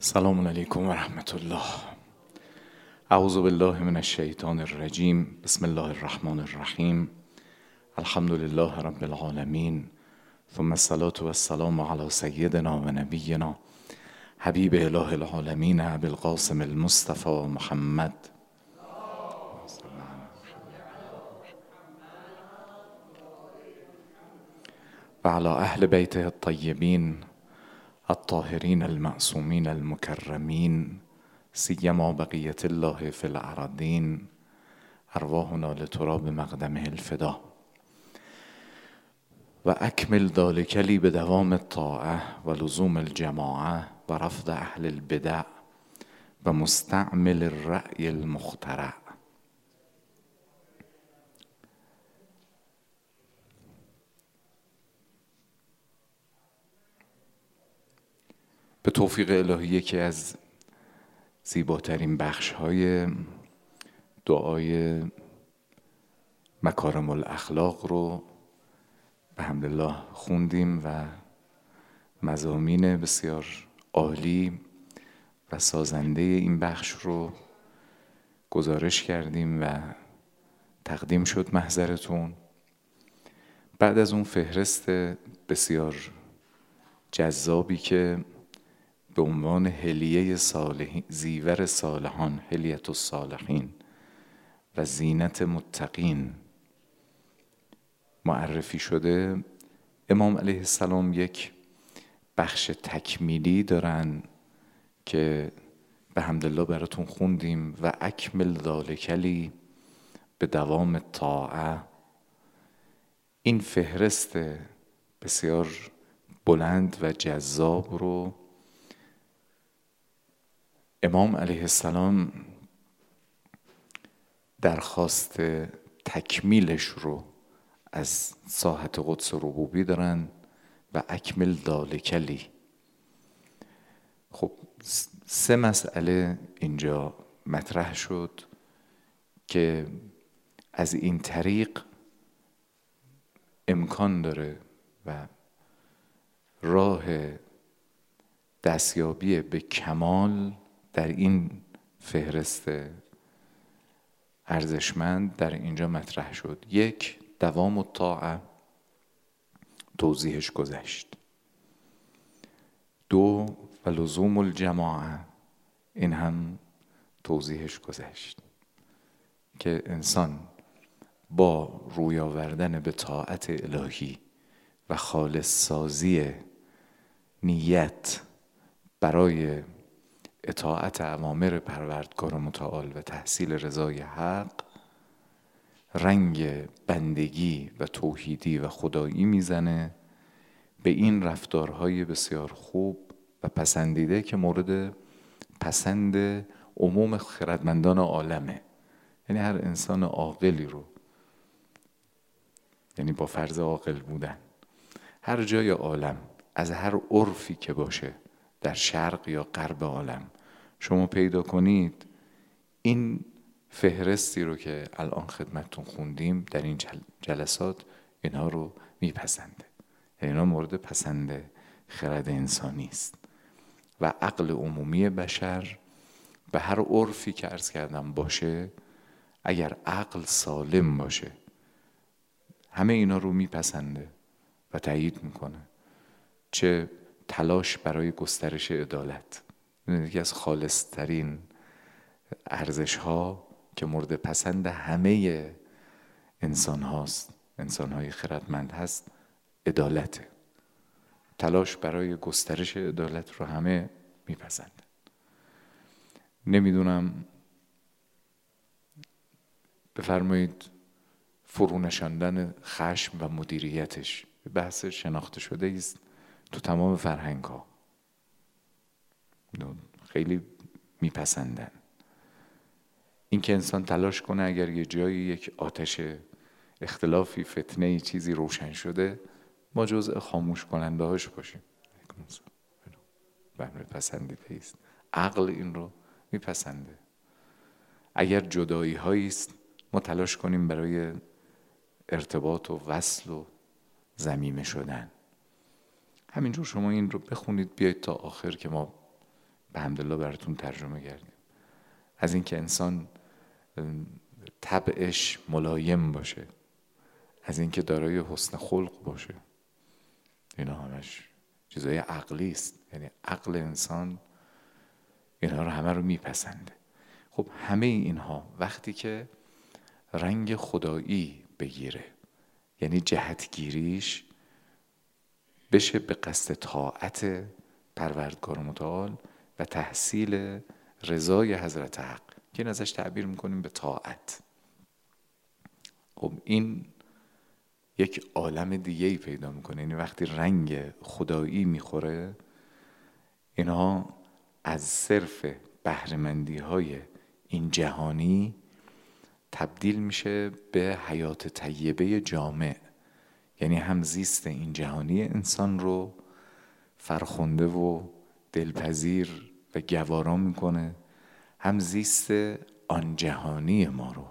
السلام علیکم و رحمت الله. اعوذ بالله من الشیطان الرجیم. بسم الله الرحمن الرحیم. الحمد لله رب العالمین، ثم الصلاة والسلام علی سیدنا و نبینا حبیب اله العالمین ابی القاسم المصطفى محمد و علی اهل بیته الطیبین الطاهرین المعصومین المکرمین، سیما بقیت الله فی الارضین، ارواحنا لتراب مقدمه الفدا. و اکمل ذلک لی بدوام الطاعه و لزوم الجماعه و رفض اهل البدع و مستعمل الرأی المخترع. به توفیق الهی یکی از زیباترین بخش‌های دعای مکارم الاخلاق رو به حمدالله خوندیم و مضامین بسیار عالی و سازنده این بخش رو گزارش کردیم و تقدیم شد محضرتون. بعد از اون فهرست بسیار جذابی که به عنوان حلیه زیور صالحان، حلیت الصالحین و زینت متقین معرفی شده، امام علیه السلام یک بخش تکمیلی دارن که به حمدالله براتون خوندیم. و اکمل ذلک لی به دوام الطاعه. این فهرست بسیار بلند و جذاب رو امام علیه السلام درخواست تکمیلش رو از ساحت قدس ربوبی دارن و اکمل ذلک لی. خب 3 مسئله اینجا مطرح شد که از این طریق امکان داره و راه دستیابی به کمال در این فهرست ارزشمند در اینجا مطرح شد. 1. دوام الطاعه، توضیحش گذشت. 2. و لزوم الجماعه، این هم توضیحش گذشت که انسان با روی آوردن به طاعت الهی و خالص سازی نیت برای اطاعت اوامر پروردگار متعال و تحصیل رضای حق، رنگ بندگی و توحیدی و خدایی میزنه به این رفتارهای بسیار خوب و پسندیده که مورد پسند عموم خردمندان عالمه. یعنی هر انسان عاقلی رو، یعنی با فرض عاقل بودن، هر جای عالم از هر عرفی که باشه، در شرق یا غرب عالم شما پیدا کنید، این فهرستی رو که الان خدمتتون خوندیم در این جلسات اینها رو میپسنده. یعنی اینا مورد پسند خرد انسانی است و عقل عمومی بشر به هر عرفی که عرض کردم باشه، اگر عقل سالم باشه همه اینا رو میپسنده و تایید میکنه. چه تلاش برای گسترش عدالت، یکی از خالصترین ارزش ها که مورد پسند همه انسان هاست، انسان های خردمند هست، عدالته. تلاش برای گسترش عدالت رو همه میپسندن. نمیدونم بفرمایید فرونشاندن خشم و مدیریتش بحث شناخته شده است تو تمام فرهنگ ها، خیلی میپسندن. این که انسان تلاش کنه اگر یه جایی یک آتش اختلافی، فتنه، چیزی روشن شده، ما جزء خاموش کننده هاش باشیم، بهره پسندیده است. عقل این رو میپسنده. اگر جدایی هایی است ما تلاش کنیم برای ارتباط و وصل و ضمیمه شدن. همینجور شما این رو بخونید بیایید تا آخر که ما به حمدالله براتون ترجمه کردیم. از اینکه انسان طبعش ملایم باشه، از اینکه دارای حسن خلق باشه. اینا همش چیزای عقلی است، یعنی عقل انسان اینا رو همه رو میپسنده. خب همه اینها وقتی که رنگ خدایی بگیره، یعنی جهتگیریش بشه به قصد طاعت پروردگار متعال و تحصیل رضای حضرت حق، که این ازش تعبیر میکنیم به طاعت. خب این یک عالم دیگه‌ای پیدا میکنه. یعنی وقتی رنگ خدایی میخوره، اینها از صرف بهره‌مندی‌های این جهانی تبدیل میشه به حیات طیبه جامع. یعنی هم زیست این جهانی انسان رو فرخنده و دلپذیر و گوارا میکنه، هم زیست آن جهانی ما رو،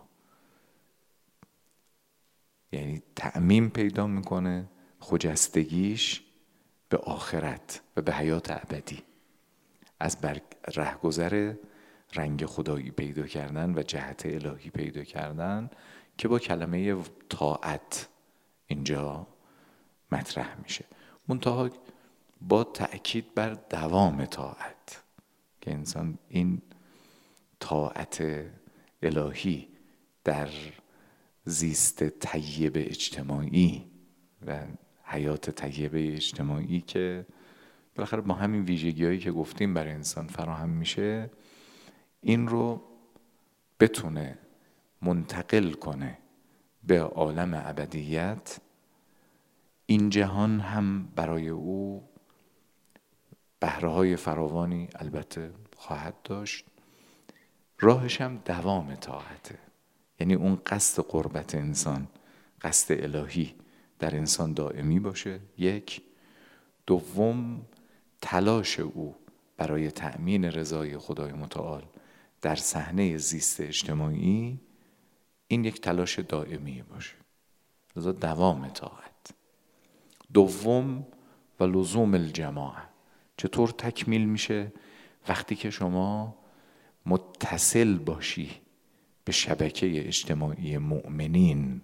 یعنی تعمیم پیدا میکنه خجستگیش به آخرت و به حیات ابدی، از رهگذر رنگ خدایی پیدا کردن و جهت الهی پیدا کردن که با کلمه طاعت اینجا مطرح میشه. منتها با تأکید بر دوام طاعت، که انسان این طاعت الهی در زیست طیب اجتماعی و حیات طیب اجتماعی که بالاخره با همین ویژگی‌هایی که گفتیم برای انسان فراهم میشه، این رو بتونه منتقل کنه به عالم ابدیت. این جهان هم برای او بهره‌های فراوانی البته خواهد داشت، راهش هم دوام طاعته. یعنی اون قصد قربت انسان، قصد الهی در انسان دائمی باشه، یک. دوم، تلاش او برای تأمین رضای خدای متعال در صحنه زیست اجتماعی، این یک تلاش دائمی باشه، لذا دوام طاعت. دوم، و لزوم الجماعه. چطور تکمیل میشه؟ وقتی که شما متصل باشی به شبکه اجتماعی مؤمنین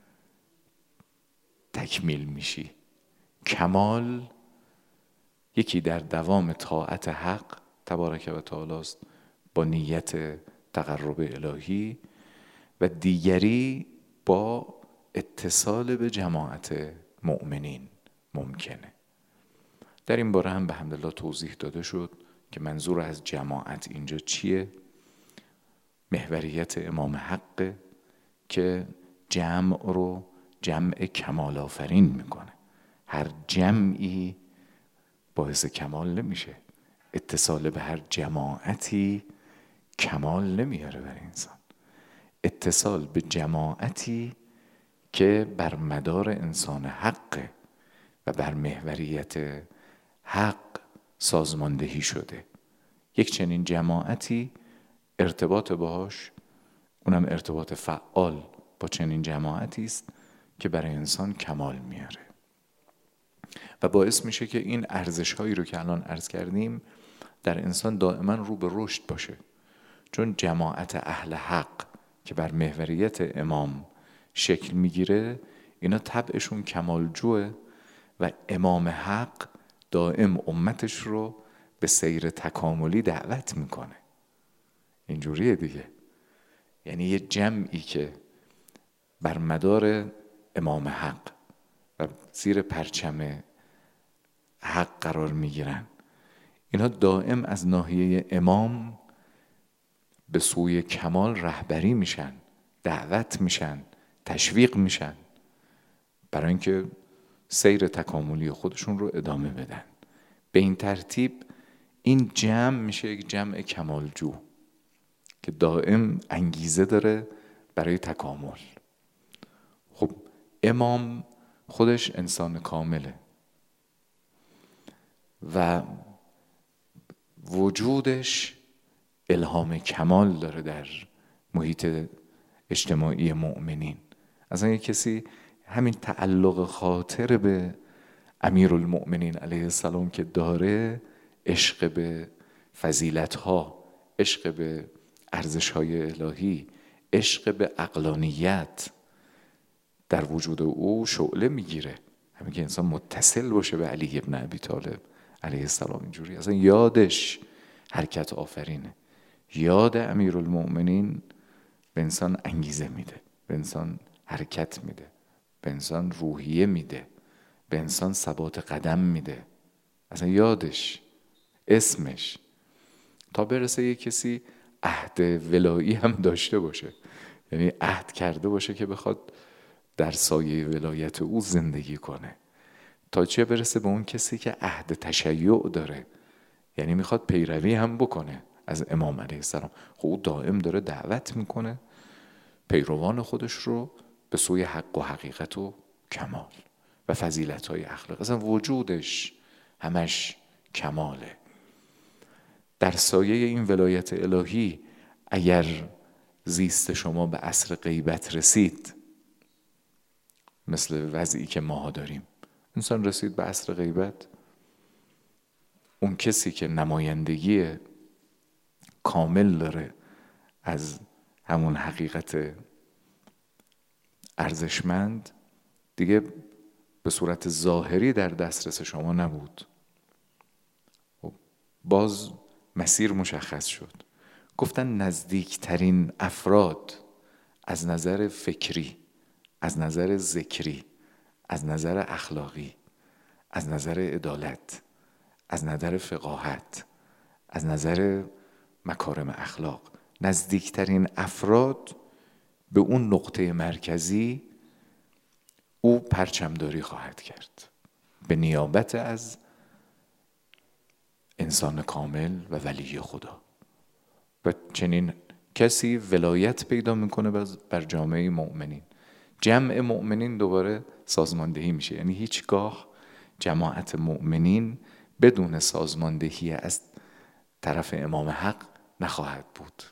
تکمیل میشی. کمال یکی در دوام طاعت حق تبارک و تعالی است با نیت تقرب الهی، و دیگری با اتصال به جماعت مؤمنین ممکنه. در این باره هم به حمدالله توضیح داده شد که منظور از جماعت اینجا چیه. محوریت امام حق که جمع رو جمع کمال آفرین میکنه. هر جمعی باعث کمال نمیشه، اتصال به هر جماعتی کمال نمیاره برای انسان. اتصال به جماعتی که بر مدار انسان حق و بر محوریت حق سازماندهی شده، یک چنین جماعتی ارتباط باش، اونم ارتباط فعال با چنین جماعتی است که برای انسان کمال میاره و باعث میشه که این ارزش هایی رو که الان عرض کردیم در انسان دائما رو به رشد باشه. چون جماعت اهل حق که بر محوریت امام شکل میگیره، اینا طبعشون کمالجوه و امام حق دائم امتش رو به سیر تکاملی دعوت میکنه. اینجوریه دیگه. یعنی یه جمعی که بر مدار امام حق و زیر پرچم حق قرار میگیرن، اینا دائم از ناحیه امام به سوی کمال رهبری میشن، دعوت میشن، تشویق میشن برای اینکه سیر تکاملی خودشون رو ادامه بدن. به این ترتیب این جمع میشه یک جمع کمالجو که دائم انگیزه داره برای تکامل. خب امام خودش انسان کامله و وجودش الهام کمال داره در محیط اجتماعی مؤمنین. اصلا یک کسی همین تعلق خاطر به امیرالمؤمنین علیه السلام که داره، عشق به فضیلت ها، عشق به ارزش های الهی، عشق به عقلانیت در وجود او شعله میگیره. همین که انسان متصل باشه به علی ابن ابی طالب علیه السلام، اینجوری اصلا یادش حرکت آفرینه. یاد امیرالمؤمنین به انسان انگیزه میده، به انسان حرکت میده، به انسان روحیه میده، به انسان ثبات قدم میده. اصلا یادش، اسمش، تا برسه یه کسی عهد ولایی هم داشته باشه، یعنی عهد کرده باشه که بخواد در سایه ولایت او زندگی کنه، تا چه برسه به اون کسی که عهد تشیع داره، یعنی میخواد پیروی هم بکنه از امام علیه السلام. خب او دائم داره دعوت میکنه پیروان خودش رو به سوی حق و حقیقت و کمال و فضیلت‌های اخلاق. اصلا وجودش همش کماله. در سایه این ولایت الهی اگر زیست شما به عصر غیبت رسید، مثل وضعی که ماها داریم، انسان رسید به عصر غیبت، اون کسی که نمایندگی کامل داره از همون حقیقت ارزشمند، دیگه به صورت ظاهری در دسترس شما نبود. باز مسیر مشخص شد. گفتن نزدیکترین افراد از نظر فکری، از نظر ذکری، از نظر اخلاقی، از نظر عدالت، از نظر فقاهت، از نظر مکارم اخلاق، نزدیکترین افراد به اون نقطه مرکزی او پرچمداری خواهد کرد به نیابت از انسان کامل و ولی خدا. و چنین کسی ولایت پیدا میکنه بر جامعه مؤمنین. جمع مؤمنین دوباره سازماندهی میشه، یعنی هیچگاه جماعت مؤمنین بدون سازماندهی از طرف امام حق نخواهد بود.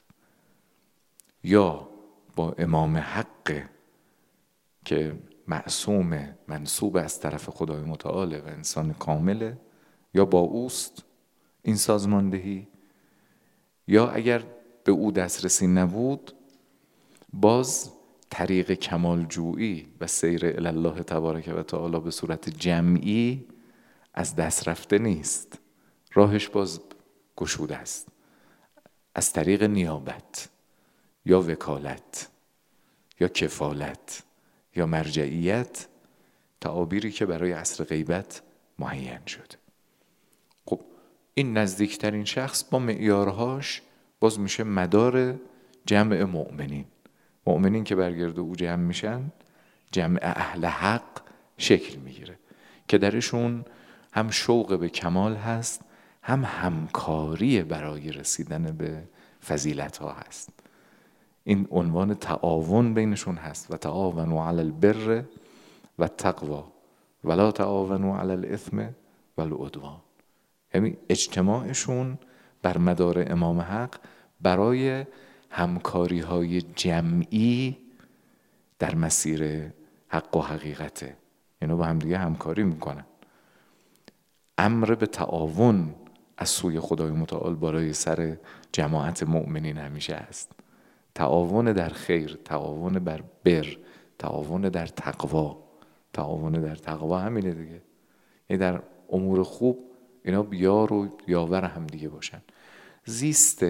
یا با امام حق که معصوم، منسوب از طرف خدای متعال و انسان کامله، یا با اوست این سازماندهی، یا اگر به او دسترسی نبود، باز طریق کمالجویی و سیر الی الله تبارک و تعالی به صورت جمعی از دست رفته نیست، راهش باز گشوده است از طریق نیابت یا وکالت یا کفالت یا مرجعیت، تعابیری که برای عصر غیبت معین شده. خب این نزدیکترین شخص با معیارهاش باز میشه مدار جمع مؤمنین. مؤمنین که برگرد او جمع میشن، جمع اهل حق شکل میگیره که درشون هم شوق به کمال هست، هم همکاری برای رسیدن به فضیلت ها هست. این عنوان تعاون بینشون هست: و تعاونوا علی البر و التقوی ولا تعاونوا علی الاثم والعدوان. یعنی اجتماعشون بر مدار امام حق برای همکاری های جمعی در مسیر حق و حقیقته. اینا با هم دیگه همکاری میکنن. امر به تعاون از سوی خدای متعال بالای سر جماعت مؤمنین همیشه هست. تعاون در خیر، تعاون بر بر، تعاون در تقوا. تعاون در تقوا همینه دیگه، یعنی در امور خوب اینا بیار و یاور هم دیگه باشن. زیست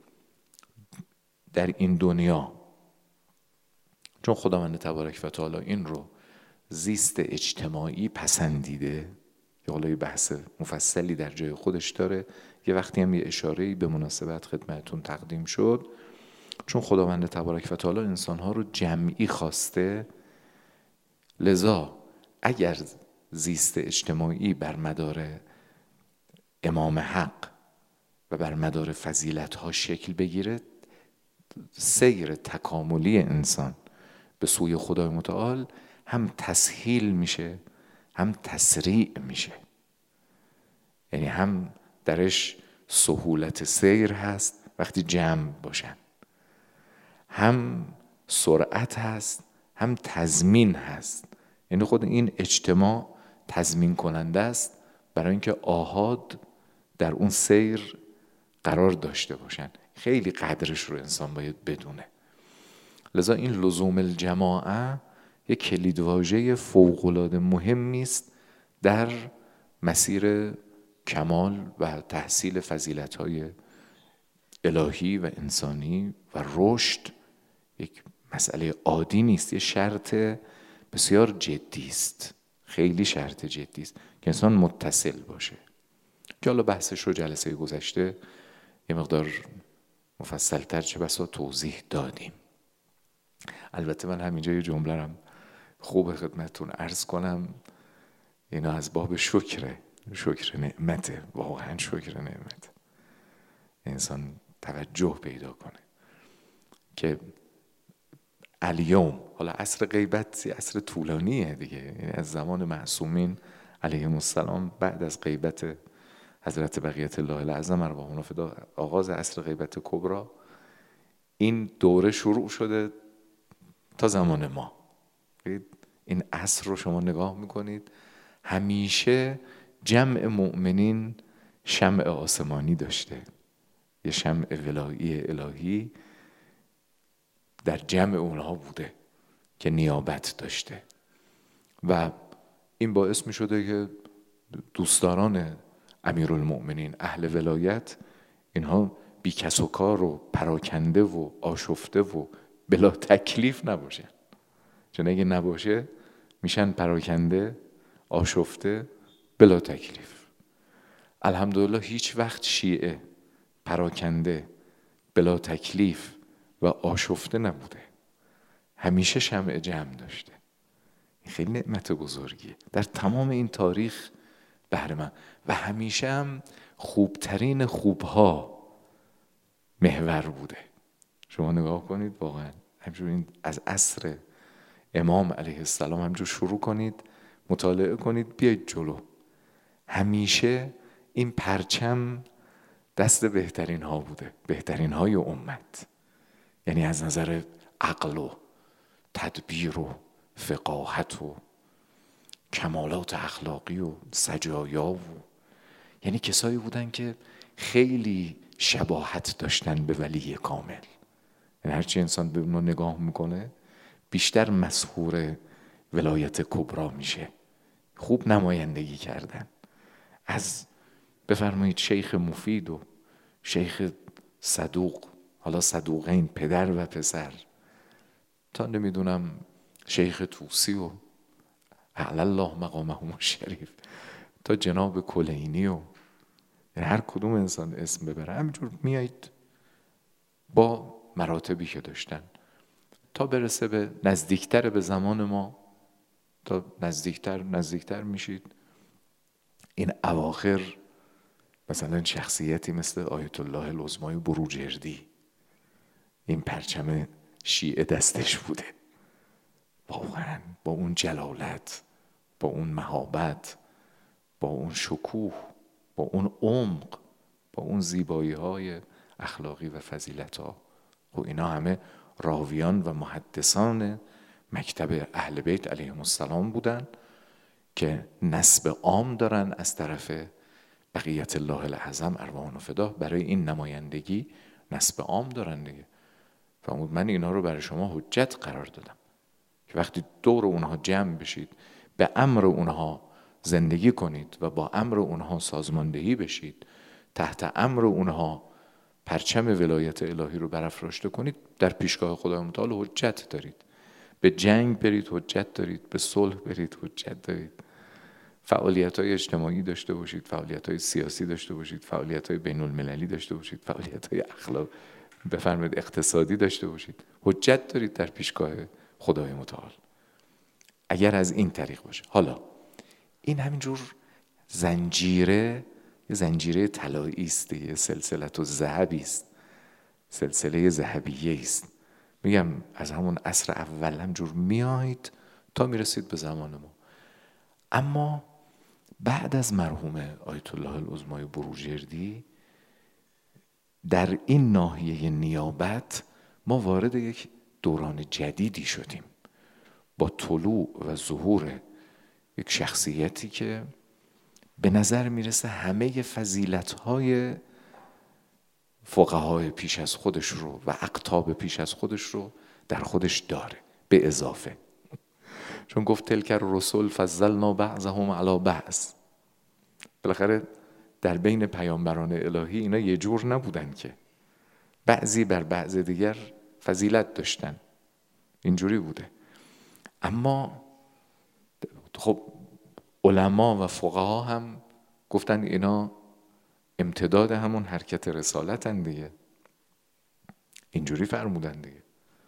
در این دنیا، چون خداوند تبارک و تعالی این رو زیست اجتماعی پسندیده، یا حالا یه بحث مفصلی در جای خودش داره، یه وقتی هم یه اشاره‌ای به مناسبت خدمتتون تقدیم شد، چون خداوند تبارک و تعالی انسانها رو جمعی خواسته، لذا اگر زیست اجتماعی بر مدار امام حق و بر مدار فضیلت ها شکل بگیره، سیر تکاملی انسان به سوی خدای متعال هم تسهیل میشه هم تسریع میشه. یعنی هم درش سهولت سیر هست وقتی جمع باشن، هم سرعت هست، هم تضمین هست. یعنی خود این اجتماع تضمین کننده است برای اینکه آحاد در اون سیر قرار داشته باشن. خیلی قدرش رو انسان باید بدونه. لذا این لزوم الجماعه یک کلیدواژه فوق‌العاده مهمی است در مسیر کمال و تحصیل فضیلت‌های الهی و انسانی و رشد. یک مسئله عادی نیست، یه شرط بسیار جدی است، خیلی شرط جدی است که انسان متصل باشه، که حالا بحثش رو جلسه گذشته یه مقدار مفصل‌تر چه بسا توضیح دادیم. البته من همینجا یه جمله رم خوب خدمتتون عرض کنم، اینا از باب شکر نعمته، واقعا شکر نعمت. انسان توجه پیدا کنه که الیوم، حالا عصر غیبت عصر طولانیه دیگه، یعنی از زمان معصومین علیهم السلام بعد از غیبت حضرت بقیت الله الاعظم ارواحهم فدا، آغاز عصر غیبت کبرا، این دوره شروع شده تا زمان ما. این عصر رو شما نگاه میکنید، همیشه جمع مؤمنین شمع آسمانی داشته، یه شمع ولایی الهی در جمع اونها بوده که نیابت داشته و این باعث می شده که دوستداران امیرالمؤمنین اهل ولایت اینها بی کس و کار و پراکنده و آشفته و بلا تکلیف نباشن، چون اگه نباشه میشن پراکنده آشفته بلا تکلیف. الحمدلله هیچ وقت شیعه پراکنده بلا تکلیف و آشفته نبوده، همیشه شمع جمع داشته. این خیلی نعمت بزرگیه در تمام این تاریخ بهر من، و همیشه هم خوبترین خوبها محور بوده. شما نگاه کنید واقعا همجور این از عصر امام علیه السلام همجور شروع کنید مطالعه کنید بیاید جلو، همیشه این پرچم دست بهترین ها بوده، بهترین های امت، یعنی از نظر عقل و تدبیر و فقاهت و کمالات اخلاقی و سجایا و یعنی کسایی بودن که خیلی شباهت داشتن به ولی کامل. یعنی هرچی انسان به اونو نگاه میکنه بیشتر مسحور ولایت کبرا میشه. خوب نمایندگی کردن، از بفرمایید شیخ مفید و شیخ صدوق، حالا صدوقین پدر و پسر، تا نمیدونم شیخ توسی و اعلی الله مقامهم الشریف، تا جناب کلینی و یعنی هر کدوم انسان اسم ببره همینجور میایید با مراتبی که داشتن تا برسه به نزدیکتر به زمان ما، تا نزدیکتر میشید. این اواخر مثلا شخصیتی مثل آیت الله العظمای بروجردی، این پرچم شیعه دستش بوده، واقعا با اون جلالت، با اون مهابت، با اون شکوه، با اون عمق، با اون زیبایی های اخلاقی و فضیلت ها، و اینا همه راویان و محدثان مکتب اهل بیت علیهم السلام بودن که نسب عام دارن از طرف بقیت الله الاعظم ارواحهم فدا، برای این نمایندگی نسب عام دارن دیگه. فرمود من اینا رو برای شما حجت قرار دادم که وقتی دور اونها جمع بشید به امر اونها زندگی کنید و با امر اونها سازماندهی بشید، تحت امر اونها پرچم ولایت الهی رو برافراشته کنید، در پیشگاه خدای متعال حجت دارید. به جنگ برید حجت دارید، به صلح برید حجت دارید، فعالیت‌های اجتماعی داشته باشید، فعالیت‌های سیاسی داشته باشید، فعالیت‌های بین‌المللی داشته باشید، فعالیت‌های اخلاق بفرمایید اقتصادی داشته باشید، حجت دارید در پیشگاه خدای متعال اگر از این طریق باشه. حالا این همینجور زنجیره، یه زنجیره طلایی است، یه سلسله ذهبی است، سلسله ذهبیه است. میگم از همون عصر اول همجور میایید تا میرسید به زمان ما. اما بعد از مرحوم آیت الله العظمای بروجردی در این ناحیه نیابت ما وارد یک دوران جدیدی شدیم با طلوع و ظهور یک شخصیتی که به نظر میرسه همه فضیلت‌های فقهای پیش از خودش رو و اقطاب پیش از خودش رو در خودش داره به اضافه. چون گفت تلک الرسل فضلنا بعضهم علی بعض. بالاخره در بین پیامبران الهی اینا یه جور نبودن که، بعضی بر بعض دیگر فضیلت داشتن، اینجوری بوده. اما خب علما و فقها هم گفتن اینا امتداد همون حرکت رسالتن دیگه، اینجوری فرمودن دیگه.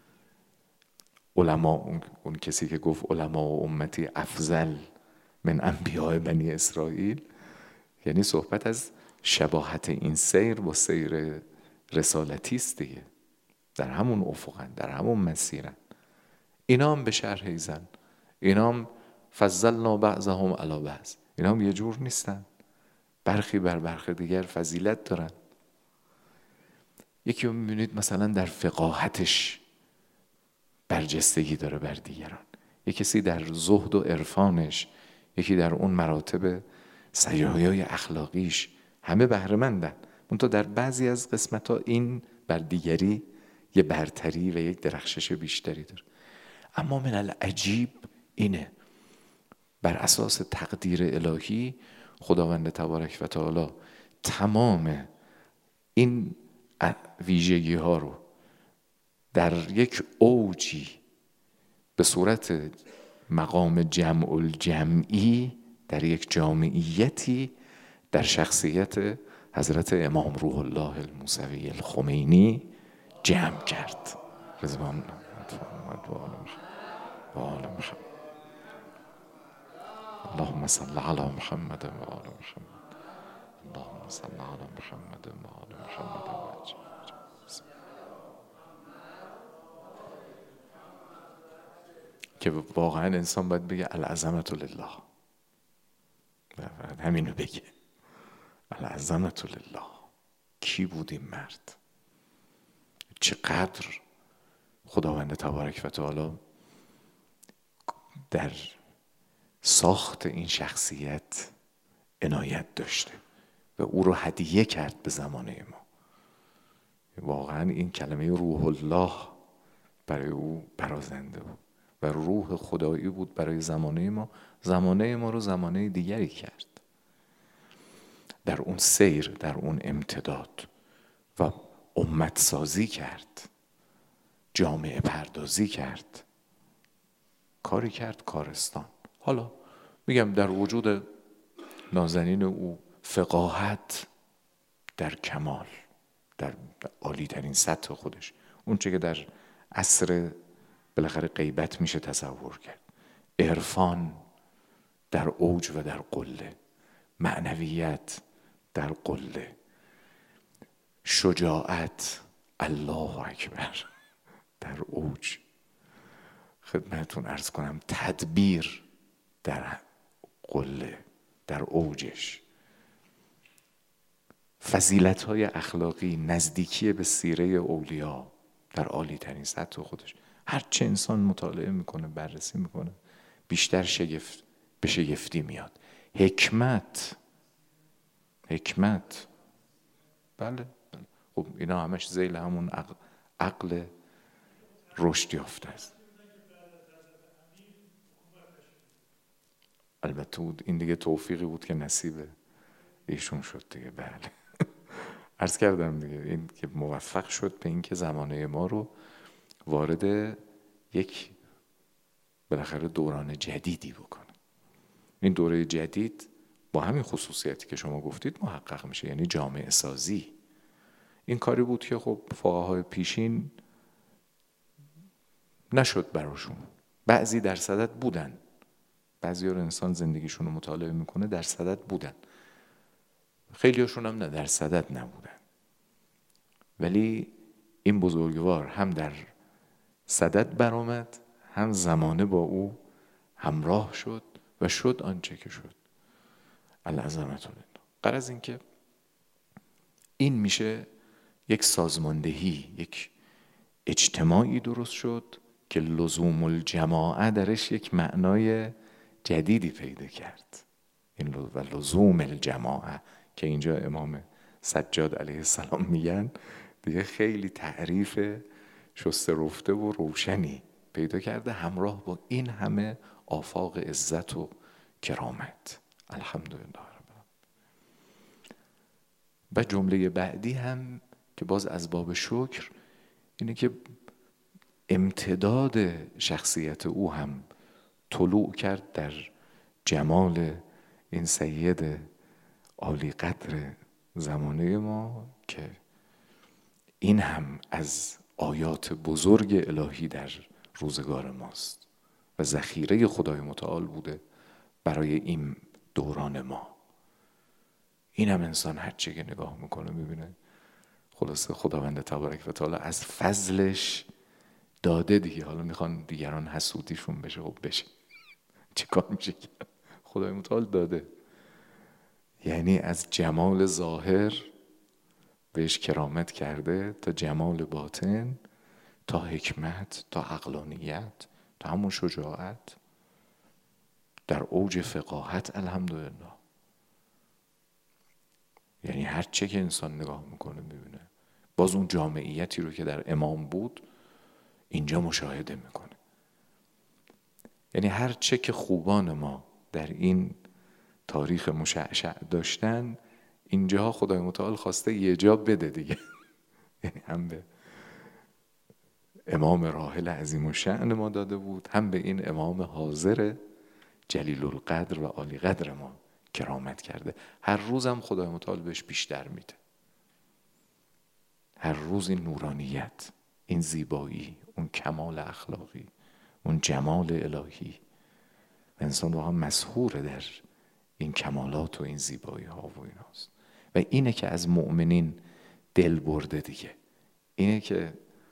علما، اون کسی که گفت علما و امتی افضل من انبیاء بنی اسرائیل، یعنی صحبت از شباهت این سیر با سیر رسالتی است دیگه، در همون افقن، در همون مسیرن. اینا هم به شرح ایزن، اینا هم فضلنا بعضهم علی بعض، اینا هم یه جور نیستن، برخی بر برخی دیگر فضیلت دارن. یکی رو میبینید مثلا در فقاهتش برجستگی داره بر دیگران، یکی کسی در زهد و عرفانش، یکی در اون مراتب سجایای اخلاقیش، همه بهره‌مندن. منتها در بعضی از قسمت‌ها این بر دیگری یه برتری و یک درخشش بیشتری داره. اما من العجیب اینه، بر اساس تقدیر الهی خداوند تبارک و تعالی تمام این ویژگی ها رو در یک اوجی به صورت مقام جمع الجمعی در یک جامعیتی در شخصیت حضرت امام روح الله الموسوی الخمینی جمع کرد. رضوان اللهم صل علی محمد و آل محمد. اللهم صل علی محمد و آل محمد. که واقعا انسان باید بگه العظمت لله، همینو بگه العظمت لله. کی بود این مرد؟ چقدر خداوند تبارک و تعالی در ساخت این شخصیت عنایت داشته و او رو هدیه کرد به زمانه ما. واقعا این کلمه روح الله برای او برازنده بود و روح خدایی بود برای زمانه ما. زمانه ما رو زمانه دیگری کرد، در اون سیر، در اون امتداد و امت سازی کرد، جامعه پردازی کرد، کاری کرد کارستان. حالا میگم در وجود نازنین او فقاهت در کمال، در عالی ترین سطح خودش، اون چه که در عصر بالاخره غیبت میشه تصور کرد، عرفان در اوج و در قله، معنویت در قله، شجاعت الله اکبر در اوج، خدمتتون عرض کنم تدبیر در قله، در اوجش، فضیلت‌های اخلاقی، نزدیکی به سیره اولیا در عالی ترین سطح خودش. هر چه انسان مطالعه میکنه، بررسی میکنه، بیشتر به شگفتی میاد. حکمت، بله خب اینا همش ذیل همون عقل رشد یافته است. البته این دیگه توفیقی بود که نصیب ایشون شد دیگه. بله عرض کردم دیگه، این که موفق شد به این که زمانه ما رو وارد یک بالاخره دوران جدیدی بکنه. این دوره جدید با همین خصوصیتی که شما گفتید محقق میشه، یعنی جامعه سازی. این کاری بود که خب فقهای پیشین نشد براشون. بعضی در صدد بودن، بعضی رو انسان زندگیشون رو مطالعه میکنه در صدد بودن، خیلی هاشون هم نه در صدد نبودن، ولی این بزرگوار هم در صدد برآمد، هم زمانه با او همراه شد و شد آنچه که شد. العظمت لله. غرض این که این میشه یک سازماندهی، یک اجتماعی درست شد که لزوم الجماعه درش یک معنای جدیدی پیدا کرد. این و لزوم الجماعه که اینجا امام سجاد علیه السلام میگن، دیگه خیلی تعریف شسته رفته و روشنی پیدا کرده همراه با این همه آفاق عزت و کرامت. الحمدلله رب العالمین. و جمله بعدی هم که باز از باب شکر اینه که امتداد شخصیت او هم طلوع کرد در جمال این سید عالی قدر زمانه ما که این هم از آیات بزرگ الهی در روزگار ماست و ذخیره خدای متعال بوده برای این دوران ما. این هم انسان هر چه که نگاه میکنه میبینه خلاصه خداوند تبارک و تعالی از فضلش داده دیگه. حالا میخوان دیگران حسودیشون بشه، خب بشه، چه کار میشه کرد؟ خدای متعال داده. یعنی از جمال ظاهر بهش کرامت کرده تا جمال باطن، تا حکمت، تا عقلانیت، تا همون شجاعت، در اوج فقاهت. الحمدلله. یعنی هر چه که انسان نگاه میکنه میبینه باز اون جامعیتی رو که در امام بود اینجا مشاهده میکنه. یعنی هر چه که خوبان ما در این تاریخ مشعشع داشتن، اینجا خدای متعال خواسته یه جا بده دیگه. یعنی هم به امام راحل عظیم الشأن ما داده بود، هم به این امام حاضر جلیل القدر و عالی قدر ما کرامت کرده. هر روز هم خدای متعال بهش بیشتر میده. هر روز این نورانیت، این زیبایی، اون کمال اخلاقی، اون جمال الهی، انسان واقعا مسحوره در این کمالات و این زیبایی ها و ایناست. و اینه که از مؤمنین دل برده دیگه. اینه که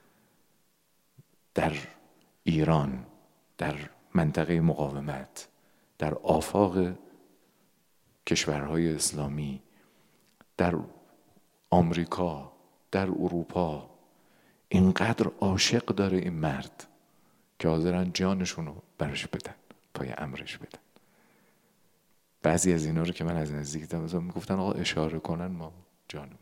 در ایران، در منطقه مقاومت، در آفاق کشورهای اسلامی، در آمریکا، در اروپا اینقدر عاشق داره این مرد که حاضرن جانشونو برش بدن، پای امرش بدن. بعضی از اینا رو که من از نزدیک دیدم میگفتن آقا اشاره کنن ما جانمون.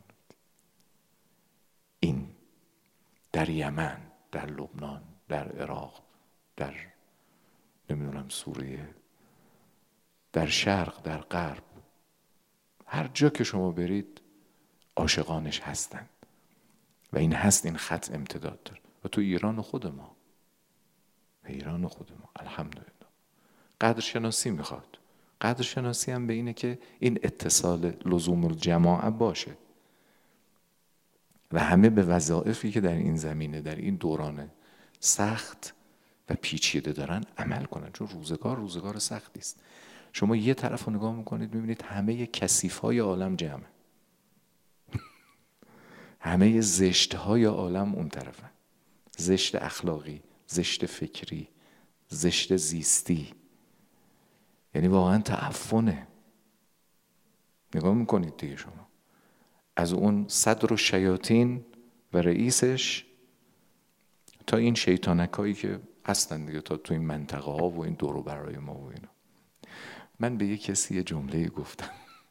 این در یمن، در لبنان، در عراق، در نمیدونم سوریه، در شرق، در غرب، هر جا که شما برید عاشقانش هستن و این هست، این خط امتداد داره. و تو ایران خود ما، ایران خود ما الحمدلله. قدرشناسی میخواد. قدرشناسی هم به اینه که این اتصال لزوم الجماعه باشه و همه به وظایفی که در این زمینه، در این دوران سخت و پیچیده دارن عمل کنن. چون روزگار سختی است. شما یه طرف رو نگاه میکنید میبینید همه کثیف‌های عالم جمعه. همه زشت‌های عالم اون طرفن. زشت اخلاقی، زشت فکری، زشت زیستی. یعنی واقعا تعفنه. نگاه میکنید دیگه شما از اون صدر الشیاطین و رئیسش تا این شیطانکایی که هستن دیگه، تا تو این منطقه ها و این دور و برای ما و اینا. من به یه کسی یه جمله گفتم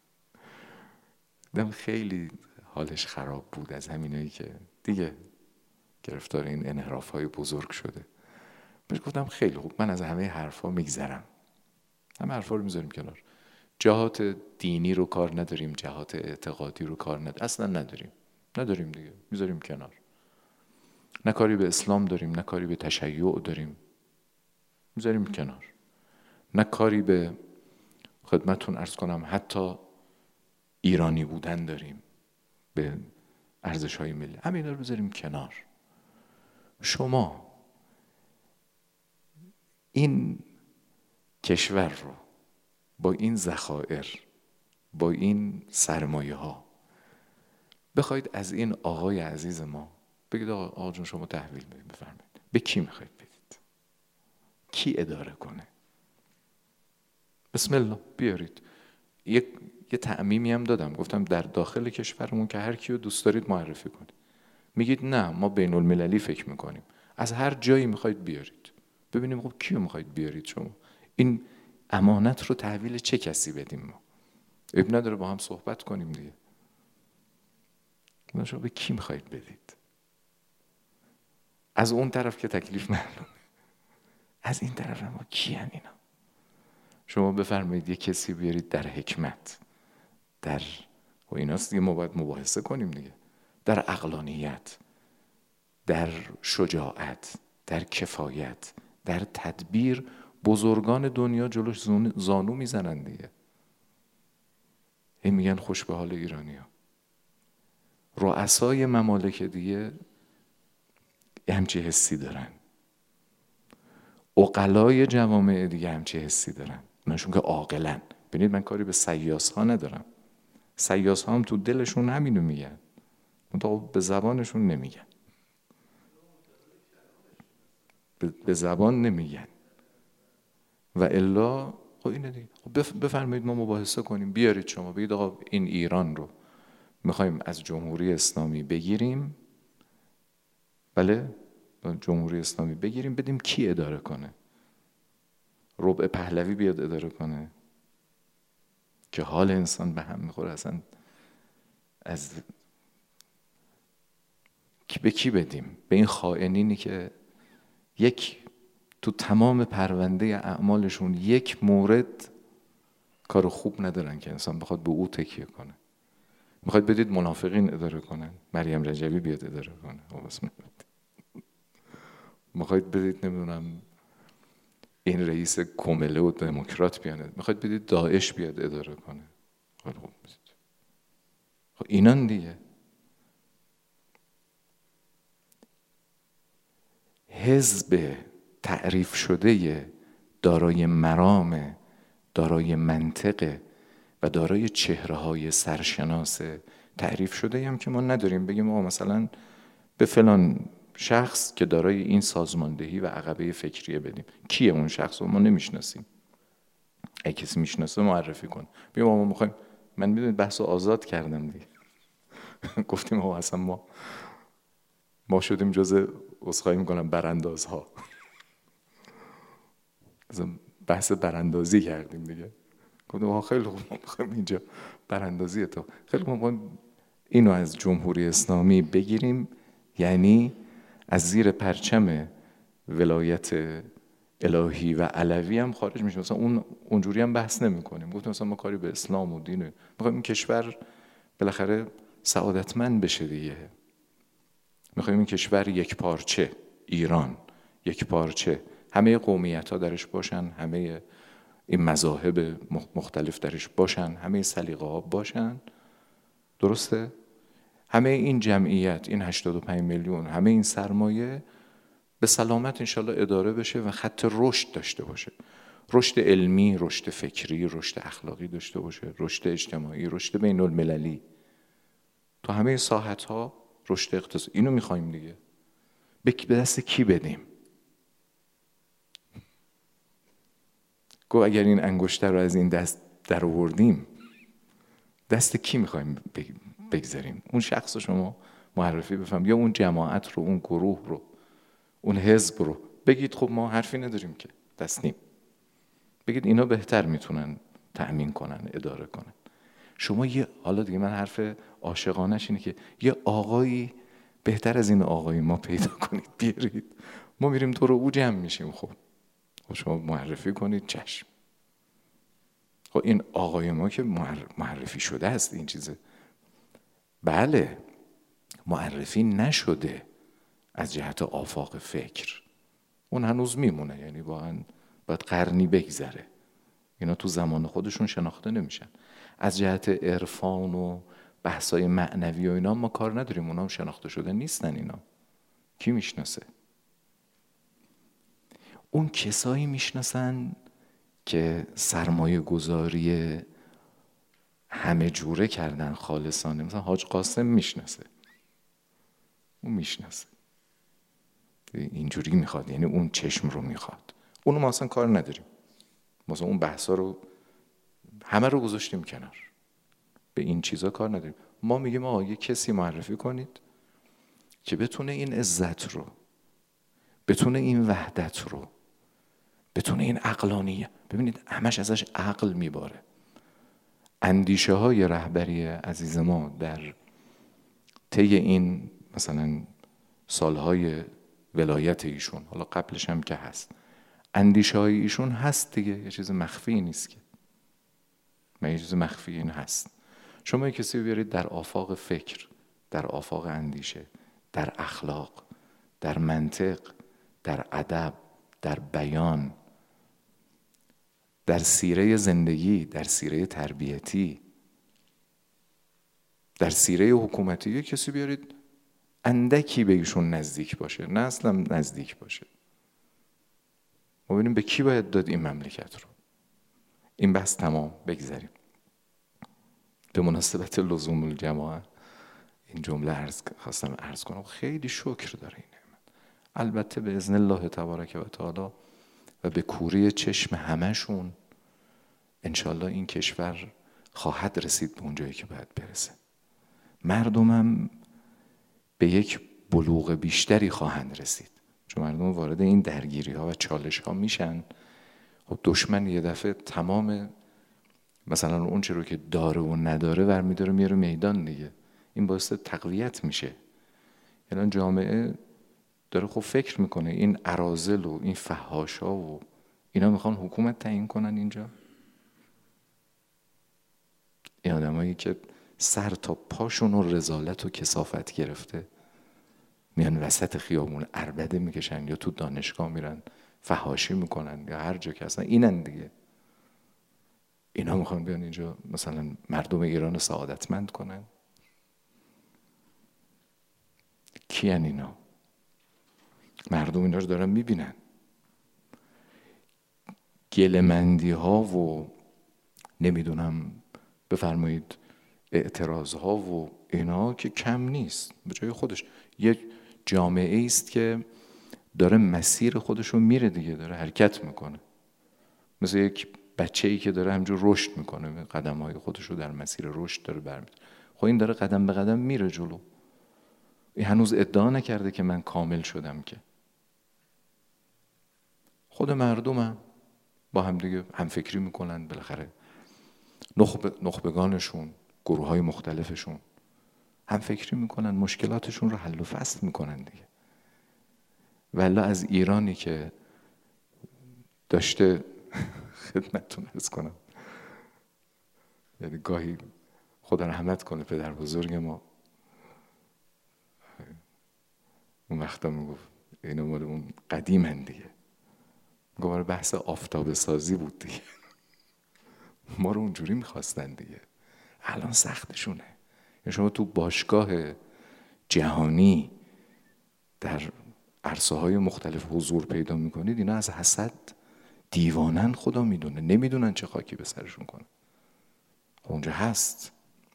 دیدم خیلی حالش خراب بود، از همینایی که دیگه گرفتار این انحراف های بزرگ شده. بهش گفتم خیلی خوب، من از همه حرفا میگذرم، همه حرفا رو میذاریم کنار. جهات دینی رو کار نداریم، جهات اعتقادی رو کار نداریم، اصلا نداریم دیگه، میذاریم کنار. نه کاری به اسلام داریم، نه کاری به تشیع داریم، میذاریم کنار. نه کاری به خدمتون عرض کنم حتی ایرانی بودن داریم، به ارزش‌های ملی، همین رو بذاریم کنار. شما این کشور رو با این ذخایر، با این سرمایه ها بخواید از این آقای عزیز ما بگید آقا جون شما تحویل بدید، بفرمایید، به کی میخواید بدید؟ کی اداره کنه؟ بسم الله بیارید. یه تعمیمی هم دادم، گفتم در داخل کشورمون که هر کیو دوست دارید معرفی کنید. میگید نه ما بین المللی فکر میکنیم، از هر جایی میخواید بیارید. ببینیم خب کیو میخواید بیارید شما. این امانت رو تحویل چه کسی بدیم ما؟ اب نداره با هم صحبت کنیم دیگه. شما به کی میخواید بدید؟ از اون طرف که تکلیف معلومه، از این طرف ما کیان اینا؟ شما بفرمایید یه کسی بیارید در حکمت، در و ایناست دیگه، ما باید مباحثه کنیم دیگه، در عقلانیت، در شجاعت، در کفایت، در تدبیر. بزرگان دنیا جلوش زانو میزنن دیگه. این میگن خوش به حال ایرانی ها. رؤسای ممالک دیگه همچی حسی دارن، عقلای جوامع دیگه همچی حسی دارن، اوناشون که عاقلن. ببینید من کاری به سیاس ها ندارم، سیاس ها هم تو دلشون همینو میگن، منتها به زبانشون نمیگن، به زبان نمیگن. و الا خب اینه دیگه. بفرمایید ما مباحثه کنیم، بیارید شما بگید آقا این ایران رو میخوایم از جمهوری اسلامی بگیریم، بله جمهوری اسلامی بگیریم، بدیم کی اداره کنه؟ ربع پهلوی بیاد اداره کنه که حال انسان به هم میخوره اصلا. از به کی بدیم؟ به این خائنینی که تو تمام پرونده اعمالشون یک مورد کار خوب ندارن که انسان بخواد به او تکیه کنه. میخواید بدید منافقین اداره کنن، مریم رجبی بیاد اداره کنه، میخواید بدید نمیدونم این رئیس کومله و دموکرات بیاد، میخواید بدید داعش بیاد اداره کنه. خب اینان دیگه. حزب تعریف شده، دارای مرام، دارای منطق و دارای چهره‌های سرشناس تعریف شده هم که ما نداریم بگیم ما مثلا به فلان شخص که دارای این سازماندهی و عقبه فکریه بدیم. کیه اون شخص رو ما نمیشناسیم. اگه کسی میشناسه معرفی کن. بگیم ما میخوایم، من میدونید بحث رو آزاد کردم دیگه. گفتیم ما اصلا ما شدیم جز عذرخواهی میکنم براندازها. بحث براندازی کردیم دیگه. گفتم خیلی خوب ما میخوایم اینجا براندازی تو خیلی خوب ما اینو از جمهوری اسلامی بگیریم، یعنی از زیر پرچم ولایت الهی و علوی هم خارج میشه. مثلا اونجوری هم بحث نمی کنیم. گفتم مثلا ما کاری به اسلام و دینه، میخوایم این کشور بالاخره سعادتمند بشه دیگه. میخوایم این کشور یک پارچه، ایران یک پارچه، همه قومیت ها درش باشن، همه این مذاهب مختلف درش باشن، همه سلیقه ها باشن، درسته؟ همه این جمعیت، این 85 میلیون، همه این سرمایه به سلامت انشالله اداره بشه و خط رشد داشته باشه، رشد علمی، رشد فکری، رشد اخلاقی داشته باشه، رشد اجتماعی، رشد بین المللی، تو همه ساحت ها رشد اقتصادی. اینو میخوایم دیگه. به دست کی بدیم؟ گو اگر این انگشتر رو از این دست در آوردیم، دست کی میخوایم بگذاریم؟ اون شخص رو شما معرفی بفهم، یا اون جماعت رو، اون گروه رو، اون حزب رو بگید خب ما حرفی نداریم که تسلیم. بگید اینا بهتر میتونن تأمین کنن، اداره کنن. شما حالا دیگه من حرف عاشقانش اینه که یه آقایی بهتر از این آقای ما پیدا کنید بیارید، ما میریم دور او جمع میشیم. خب شما معرفی کنید، چشم. خب این آقای ما که معرفی شده است این چیزه، بله معرفی نشده از جهت آفاق فکر، اون هنوز میمونه، یعنی واقعا باید قرنی بگذره، اینا تو زمان خودشون شناخته نمیشن. از جهت عرفان و بحثای معنوی و اینا ما کار نداریم، اونا هم شناخته شده نیستن. اینا کی میشناسه؟ اون کسایی میشناسن که سرمایه گذاری همه جوره کردن خالصانه. مثلا حاج قاسم میشناسه، اون میشناسه اینجوری میخواد، یعنی اون چشم رو میخواد. اونو ما اصلا کار نداریم، مثلا اون بحثا رو همه رو گذاشتیم کنار، به این چیزا کار نداریم. ما میگیم آقا یه کسی معرفی کنید که بتونه این عزت رو، بتونه این وحدت رو، بتونه این عقلانیه. ببینید همش ازش عقل میباره. اندیشه های رهبری عزیز ما در طی این مثلا سالهای ولایت ایشون، حالا قبلش هم که هست، اندیشه های ایشون هست دیگه، یه چیز مخفی نیست که، یه چیز مخفی این هست. شما کسی بیارید در آفاق فکر، در آفاق اندیشه، در اخلاق، در منطق، در ادب، در بیان، در سیره زندگی، در سیره تربیتی، در سیره حکومتی، یه کسی بیارید اندکی به ایشون نزدیک باشه، نه اصلا نزدیک باشه، ما ببینیم به کی باید داد این مملکت رو. این بحث تمام، بگذاریم. به مناسبت لزوم الجماعه این جمله خواستم عرض کنم. خیلی شکر داره این نعمت. البته به اذن الله تبارک و تعالی و به کوری چشم همشون انشالله این کشور خواهد رسید به اون جایی که باید برسه. مردمم به یک بلوغ بیشتری خواهند رسید، چون مردم وارد این درگیری ها و چالش ها میشن. خب دشمن یه دفعه تمام مثلا اون چی رو که داره و نداره برمیداره میاره میدان دیگه. این باعث تقویت میشه. یعنی جامعه داره خب فکر میکنه این اراذل و این فحاشا و اینا میخوان حکومت تعیین کنن اینجا. این آدمایی که سر تا پاشون و رذالت و کثافت گرفته میان وسط خیابون عربده میکشن یا تو دانشگاه میرن فحاشی میکنن یا هر جا که اصلا اینن دیگه. اینا میخوان بیان اینجا مثلا مردم ایران سعادتمند کنن؟ کیان اینا؟ مردم اینا رو دارن میبینن. گله‌مندی ها و نمیدونم بفرمایید اعتراض ها و اینا که کم نیست. به جای خودش یک جامعه است که داره مسیر خودش رو میره دیگه، داره حرکت میکنه، مثل یک بچه‌ای که داره همجور رشد میکنه، قدم‌های خودش رو در مسیر رشد داره برمی‌داره. خب این داره قدم به قدم میره جلو. این هنوز ادعا نکرده که من کامل شدم که. خود مردمم با هم دیگه هم فکری میکنن، بالاخره نخبگانشون، گروه‌های مختلفشون هم فکری میکنن، مشکلاتشون رو حل و فصل میکنن دیگه. والله از ایرانی که داشته خدمتتون عرض کنم، یعنی گاهی خدا رحمت کنه پدر بزرگ ما، اون وقتا میگفت اینا مال اون قدیمن دیگه، گواره بحث آفتاب سازی بود دیگه، ما رو اونجوری میخواستن دیگه. الان سختشونه. یعنی شما تو باشگاه جهانی در عرصه های مختلف حضور پیدا میکنید، اینا از حسد دیوانن، خدا میدونه، نمیدونن چه خاکی به سرشون کنه. اونجا هست.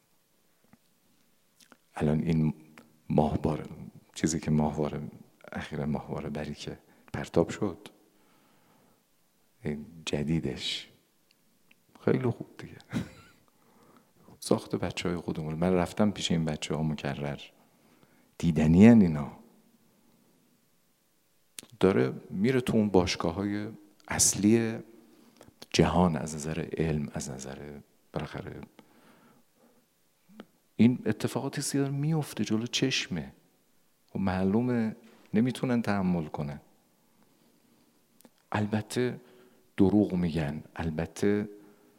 الان این ماهواره، چیزی که ماهواره اخیرا ماهواره بری که پرتاب شد، این جدیدش خیلی خوب دیگه. ساخت بچه های خودمون. من رفتم پیش این بچه ها مکرر، دیدنی هن اینا. داره میره تو اون باشگاه های اصلی جهان از نظر علم، از نظر بالاخره این اتفاقاتی زیاد میفته جلو چشمه و معلومه نمیتونن تحمل کنن. البته دروغ میگن، البته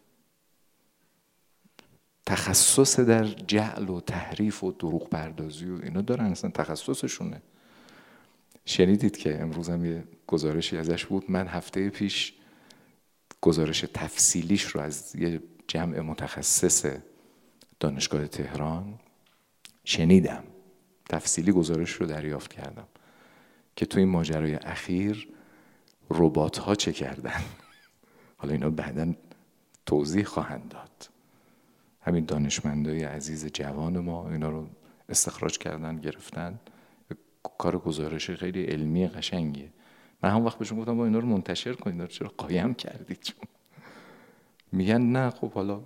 تخصص در جعل و تحریف و دروغ پردازی و اینا دارن، اصلا تخصصشونه. شنیدید که امروز هم یه گزارشی ازش بود؟ من هفته پیش گزارش تفصیلیش رو از یه جمع متخصص دانشگاه تهران شنیدم، تفصیلی گزارش رو دریافت کردم که تو این ماجرای اخیر ربات ها چه کردن. حالا اینا بعداً توضیح خواهند داد. همین دانشمندای عزیز جوان ما اینا رو استخراج کردن، گرفتن. کار گزارش خیلی علمی قشنگیه. من هم وقت بهشون گفتم با اینا رو منتشر کنید، اینا رو چرا قایم کردید؟ چون میگن نه خب حالا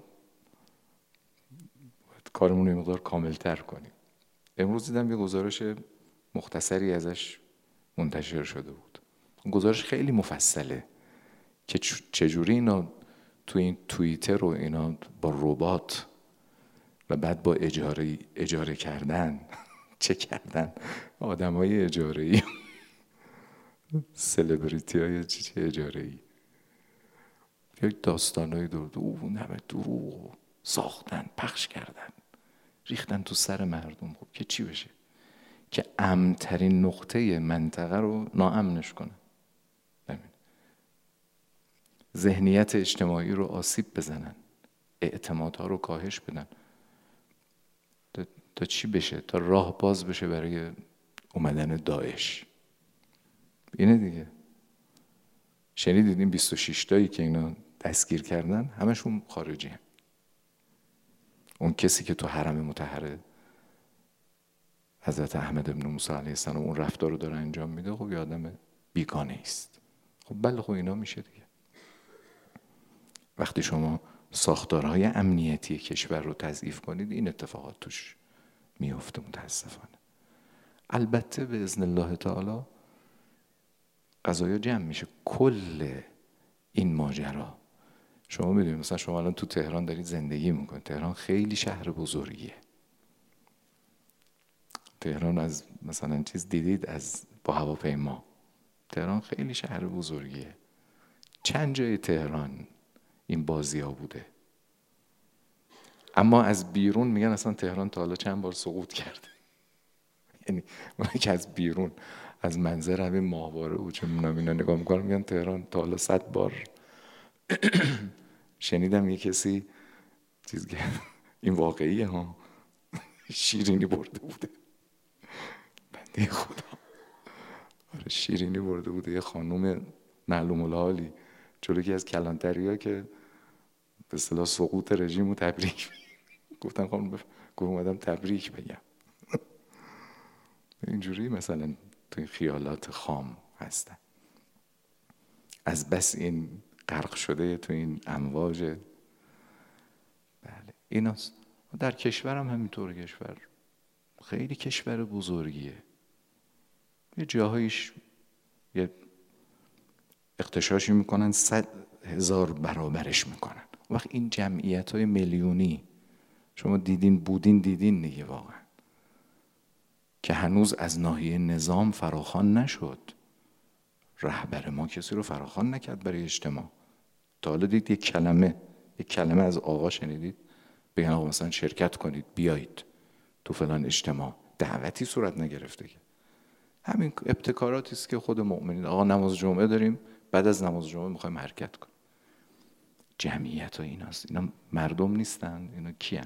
کارمون رو مقدار کاملتر کنیم. امروز دیدم یه گزارش مختصری ازش منتشر شده بود. گزارش خیلی مفصله که چجوری اینا تو این توییتر و اینا با ربات و بعد با اجاره کردن چه کردن آدمای اجاره‌ای، سلبریتی های چه اجاره‌ای، یک داستانای اون همه دروغ ساختن، پخش کردن، ریختن تو سر مردم. خب که چی بشه؟ که امن‌ترین نقطه منطقه رو ناامنش کنن، ذهنیت اجتماعی رو آسیب بزنن، اعتمادها رو کاهش بدن. تا چی بشه؟ تا راه باز بشه برای اومدن داعش. اینه دیگه. شنیدید این 26 تایی که اینا دستگیر کردن همشون خارجی هم. اون کسی که تو حرم مطهر حضرت احمد بن موسی علیه السلام اون رفتار رو داره انجام میده، خب یه آدم بیگانه است. خب بله، خب اینا میشه دیگه. وقتی شما ساختارهای امنیتی کشور رو تضعیف کنید، این اتفاقات توش میفته متاسفانه. البته به اذن الله تعالی قضایا جمع میشه. کل این ماجرا، شما میدونید مثلا شما الان تو تهران دارید زندگی میکنید. تهران خیلی شهر بزرگیه. تهران از مثلا چیز دیدید از با هواپیما، تهران خیلی شهر بزرگیه. چند جای تهران این بازی ها بوده، اما از بیرون میگن اصلا تهران تا حالا چند بار سقوط کرده. یعنی من که از بیرون از منظر همین ماهواره و چه میدونم اینا نگاه میکنم، میگن تهران تا حالا 100 بار. شنیدم یه کسی چیز که این واقعیه ها، شیرینی برده بوده، بنده خدا، آره شیرینی برده بوده یه خانوم معلوم الحالی جلوی که از کلانتری ها که به اصطلاح سقوط رژیم و تبریک گفتن خانم گفت اومدم تبریک بگم. اینجوری مثلا تو این خیالات خام هستن. از بس این غرق شده تو این امواج. بله ایناست. در کشورم همینطور. کشور خیلی کشور بزرگیه، یه جاهایش یه اغتشاشی میکنن 100,000 برابرش میکنن. وقت این جمعیت های میلیونی شما دیدین دیگه واقعا که هنوز از ناحیه نظام فراخوان نشد. رهبر ما کسی رو فراخوان نکرد برای اجتماع. تا حالا دید یک کلمه از آقا شنیدید بگن آقا مثلا شرکت کنید، بیایید تو فلان اجتماع؟ دعوتی صورت نگرفته که. همین ابتکاراتی است که خود مؤمنین. آقا نماز جمعه داریم، بعد از نماز جمعه میخوایم حرکت کنیم. جمعیت ها ایناست. اینا مردم نیستن. اینا کیان؟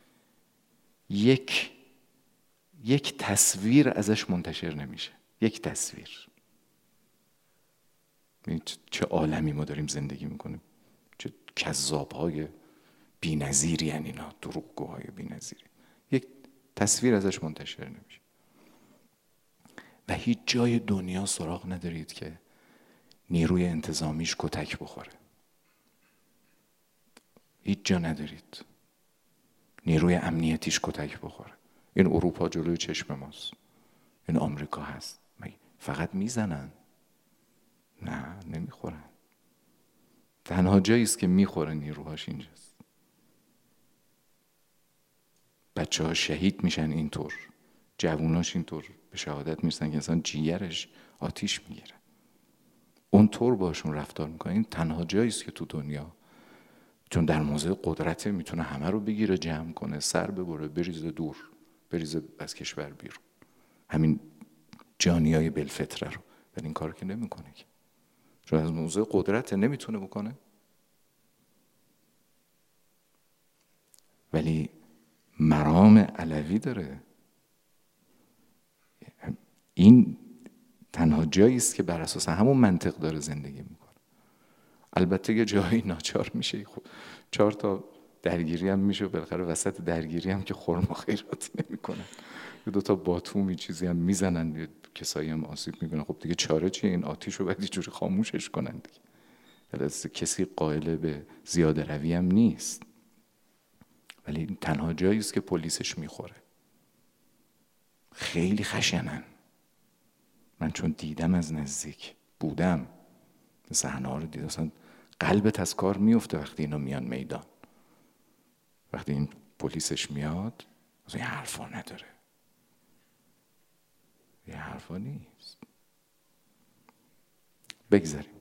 یک تصویر ازش منتشر نمیشه. یک تصویر. چه عالمی ما داریم زندگی میکنیم، چه کذاب‌های بی‌نظیری ان اینا، دروغگوهای بی‌نظیری. یک تصویر ازش منتشر نمیشه. و هیچ جای دنیا سراغ ندارید که نیروی انتظامیش کتک بخوره. هیچ جا ندارید نیروی امنیتیش کتک بخوره. این اروپا جلوی چشم ماست، این آمریکا هست. فقط میزنن؟ نه، نمیخورن. تنها جایی است که میخوره نیروهاش اینجاست. بچه ها شهید میشن اینطور، جووناش اینطور به شهادت میرسن که اصلا جیگرش آتیش میگیره. اونطور باشون رفتار میکنه. این تنها جایی است که تو دنیا، چون در موضع قدرت میتونه همه رو بگیره، جمع کنه، سر ببره، بریزه دور، بریزه از کشور بیرون، همین جانیای بالفطره رو. ولی این کار که نمیکنه که، چون از موضع قدرت نمیتونه بکنه. ولی مرام علوی داره. این تنها جایی است که بر اساس همون منطق داره زندگی میکنه. البته یه جایی ناچار میشه، خب 4 تا درگیری هم میشه، بالاخره وسط درگیری هم که خرما خیراتی نمیکنن، 2 تا باتومی چیزی هم میزنن، کسایی هم آسیب میبینن. خب دیگه چاره چیه؟ این آتیش رو باید یه جوری خاموشش کنن دیگه. البته کسی قائل به زیاده روی هم نیست، ولی این تنها جایی است که پلیسش میخوره. خیلی خشنن. من چون دیدم، از نزدیک بودم، صحنه‌ها رو دیدم، اصلا قلبت از کار میفته وقتی اینا میان میدان. وقتی این پلیسش میاد، اصلا این حرفا نداره. یه حرفا نیست. بگذاریم،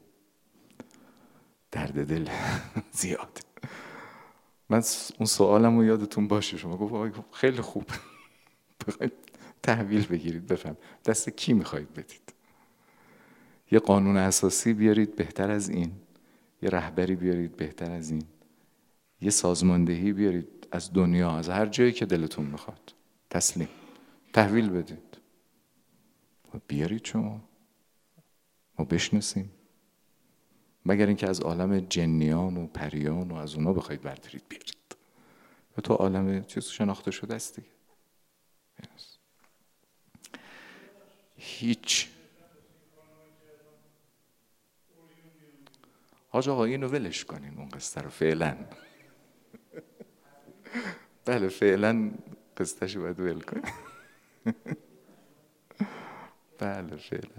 درد دل زیاد. من اون سوالم رو یادتون باشه، شما گفت خیلی خوب بخواید تحویل بگیرید، بفهم دست کی میخواید بدید. یه قانون اساسی بیارید بهتر از این، یه رهبری بیارید بهتر از این، یه سازماندهی بیارید از دنیا، از هر جایی که دلتون میخواد، تسلیم تحویل بدید و بیارید شما ما بشناسیم. مگر اینکه از عالم جنیان و پریان و از اونا بخواید بردارید بیارید، و تو عالم چیز شناخته شده است دیگه. هیچ حاج آقا اینو ولش کنین، اون قصه رو فعلا بله فعلا قصه‌شو باید ول کنین بله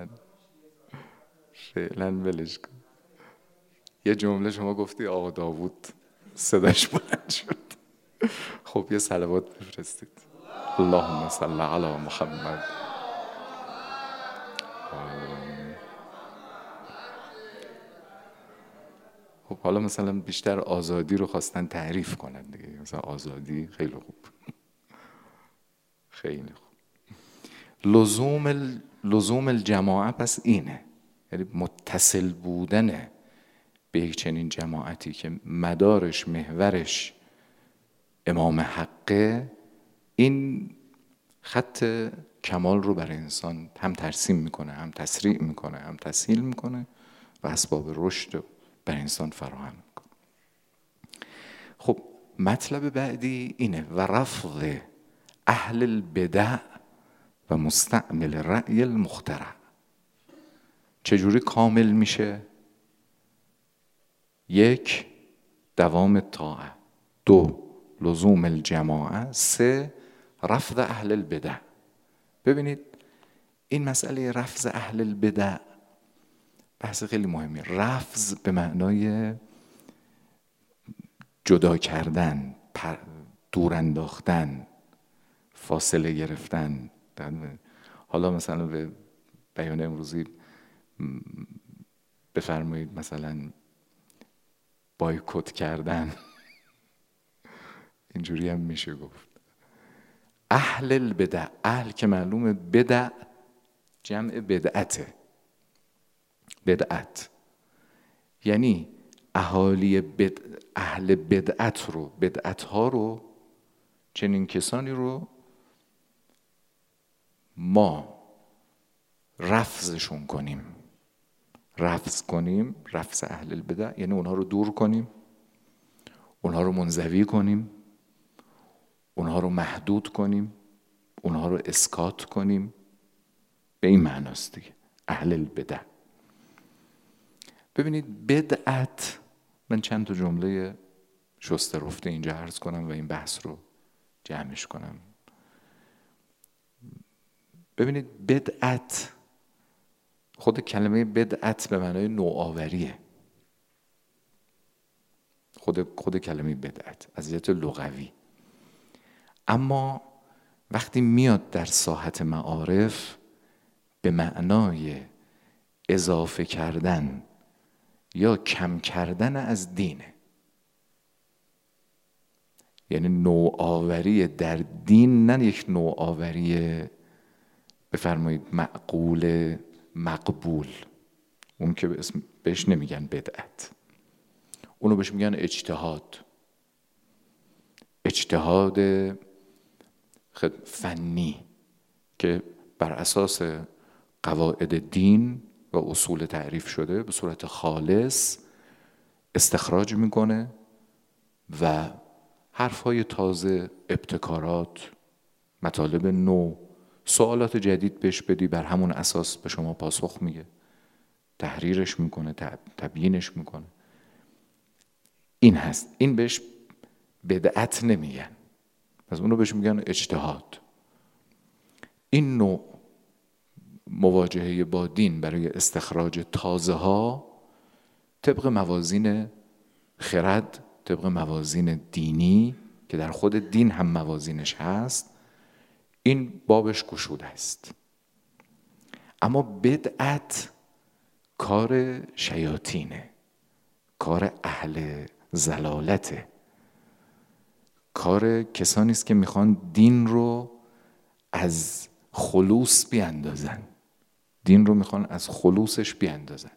فعلا ولش کن. یه جمله شما گفتی آقا داوود صداش بلند شد. خب یه صلوات بفرستید. اللهم صل علی محمد. خب حالا مثلا بیشتر آزادی رو خواستن تعریف کنن دیگه، مثلا آزادی خیلی خوب خیلی خوب. لزوم الجماعه پس اینه، یعنی متصل بودن به یک چنین جماعتی که مدارش محورش امام حقه، این خط کمال رو برای انسان هم ترسیم میکنه، هم تسریع میکنه، هم تسهیل میکنه و اسباب رشد برای انسان فراهم میکنه. خب مطلب بعدی اینه و رفض اهل البدع و مستعمل رأی المخترع. چجوری کامل میشه؟ 1 دوام طاعه، 2 لزوم الجماعه، 3 رفض اهل البدع. ببینید این مسئله رفض اهل البدع بحث خیلی مهمی. رفض به معنای جدا کردن، دور انداختن، فاصله گرفتن. حالا مثلا به بیان امروزی بفرمایید مثلا بایکوت کردن اینجوری هم میشه گفت. اهل البدع، اهل که معلومه، بدع جمع بدعته. بدعت یعنی اهالی اهل بدعت رو، بدعت ها رو، چنین کسانی رو ما رفضشون کنیم. رفض کنیم، رفض اهل البدع یعنی اونها رو دور کنیم، اونها رو منزوی کنیم، اونها رو محدود کنیم، اونها رو اسکات کنیم. به این معناست دیگه اهل البدع. ببینید بدعت، من چند تا جمله شسته رفته اینجا عرض کنم و این بحث رو جمعش کنم. ببینید بدعت، خود کلمه بدعت به معنای نوآوریه. خود کلمه بدعت از جهت لغوی. اما وقتی میاد در ساحت معارف به معنای اضافه کردن یا کم کردن از دینه. یعنی نوآوری در دین، نه یک نوآوری بفرمایید معقول مقبول، اون که بهش نمیگن بدعت، اونو بهش میگن اجتهاد فنی که بر اساس قواعد دین و اصول تعریف شده به صورت خالص استخراج میکنه و حرفهای تازه، ابتکارات، مطالب نو، سوالات جدید بهش بدی، بر همون اساس به شما پاسخ میگه، تحریرش میکنه، تبیینش میکنه. این هست. این بهش بدعت نمیگن، پس اونو بهش میگن اجتهاد. این نوع مواجهه با دین برای استخراج تازه ها طبق موازین خرد، طبق موازین دینی که در خود دین هم موازینش هست، این بابش گشوده است. اما بدعت کار شیاطینه، کار اهل ضلالته، کار کسانی است که میخوان دین رو از خلوص بیاندازن، دین رو میخوان از خلوصش بیاندازن.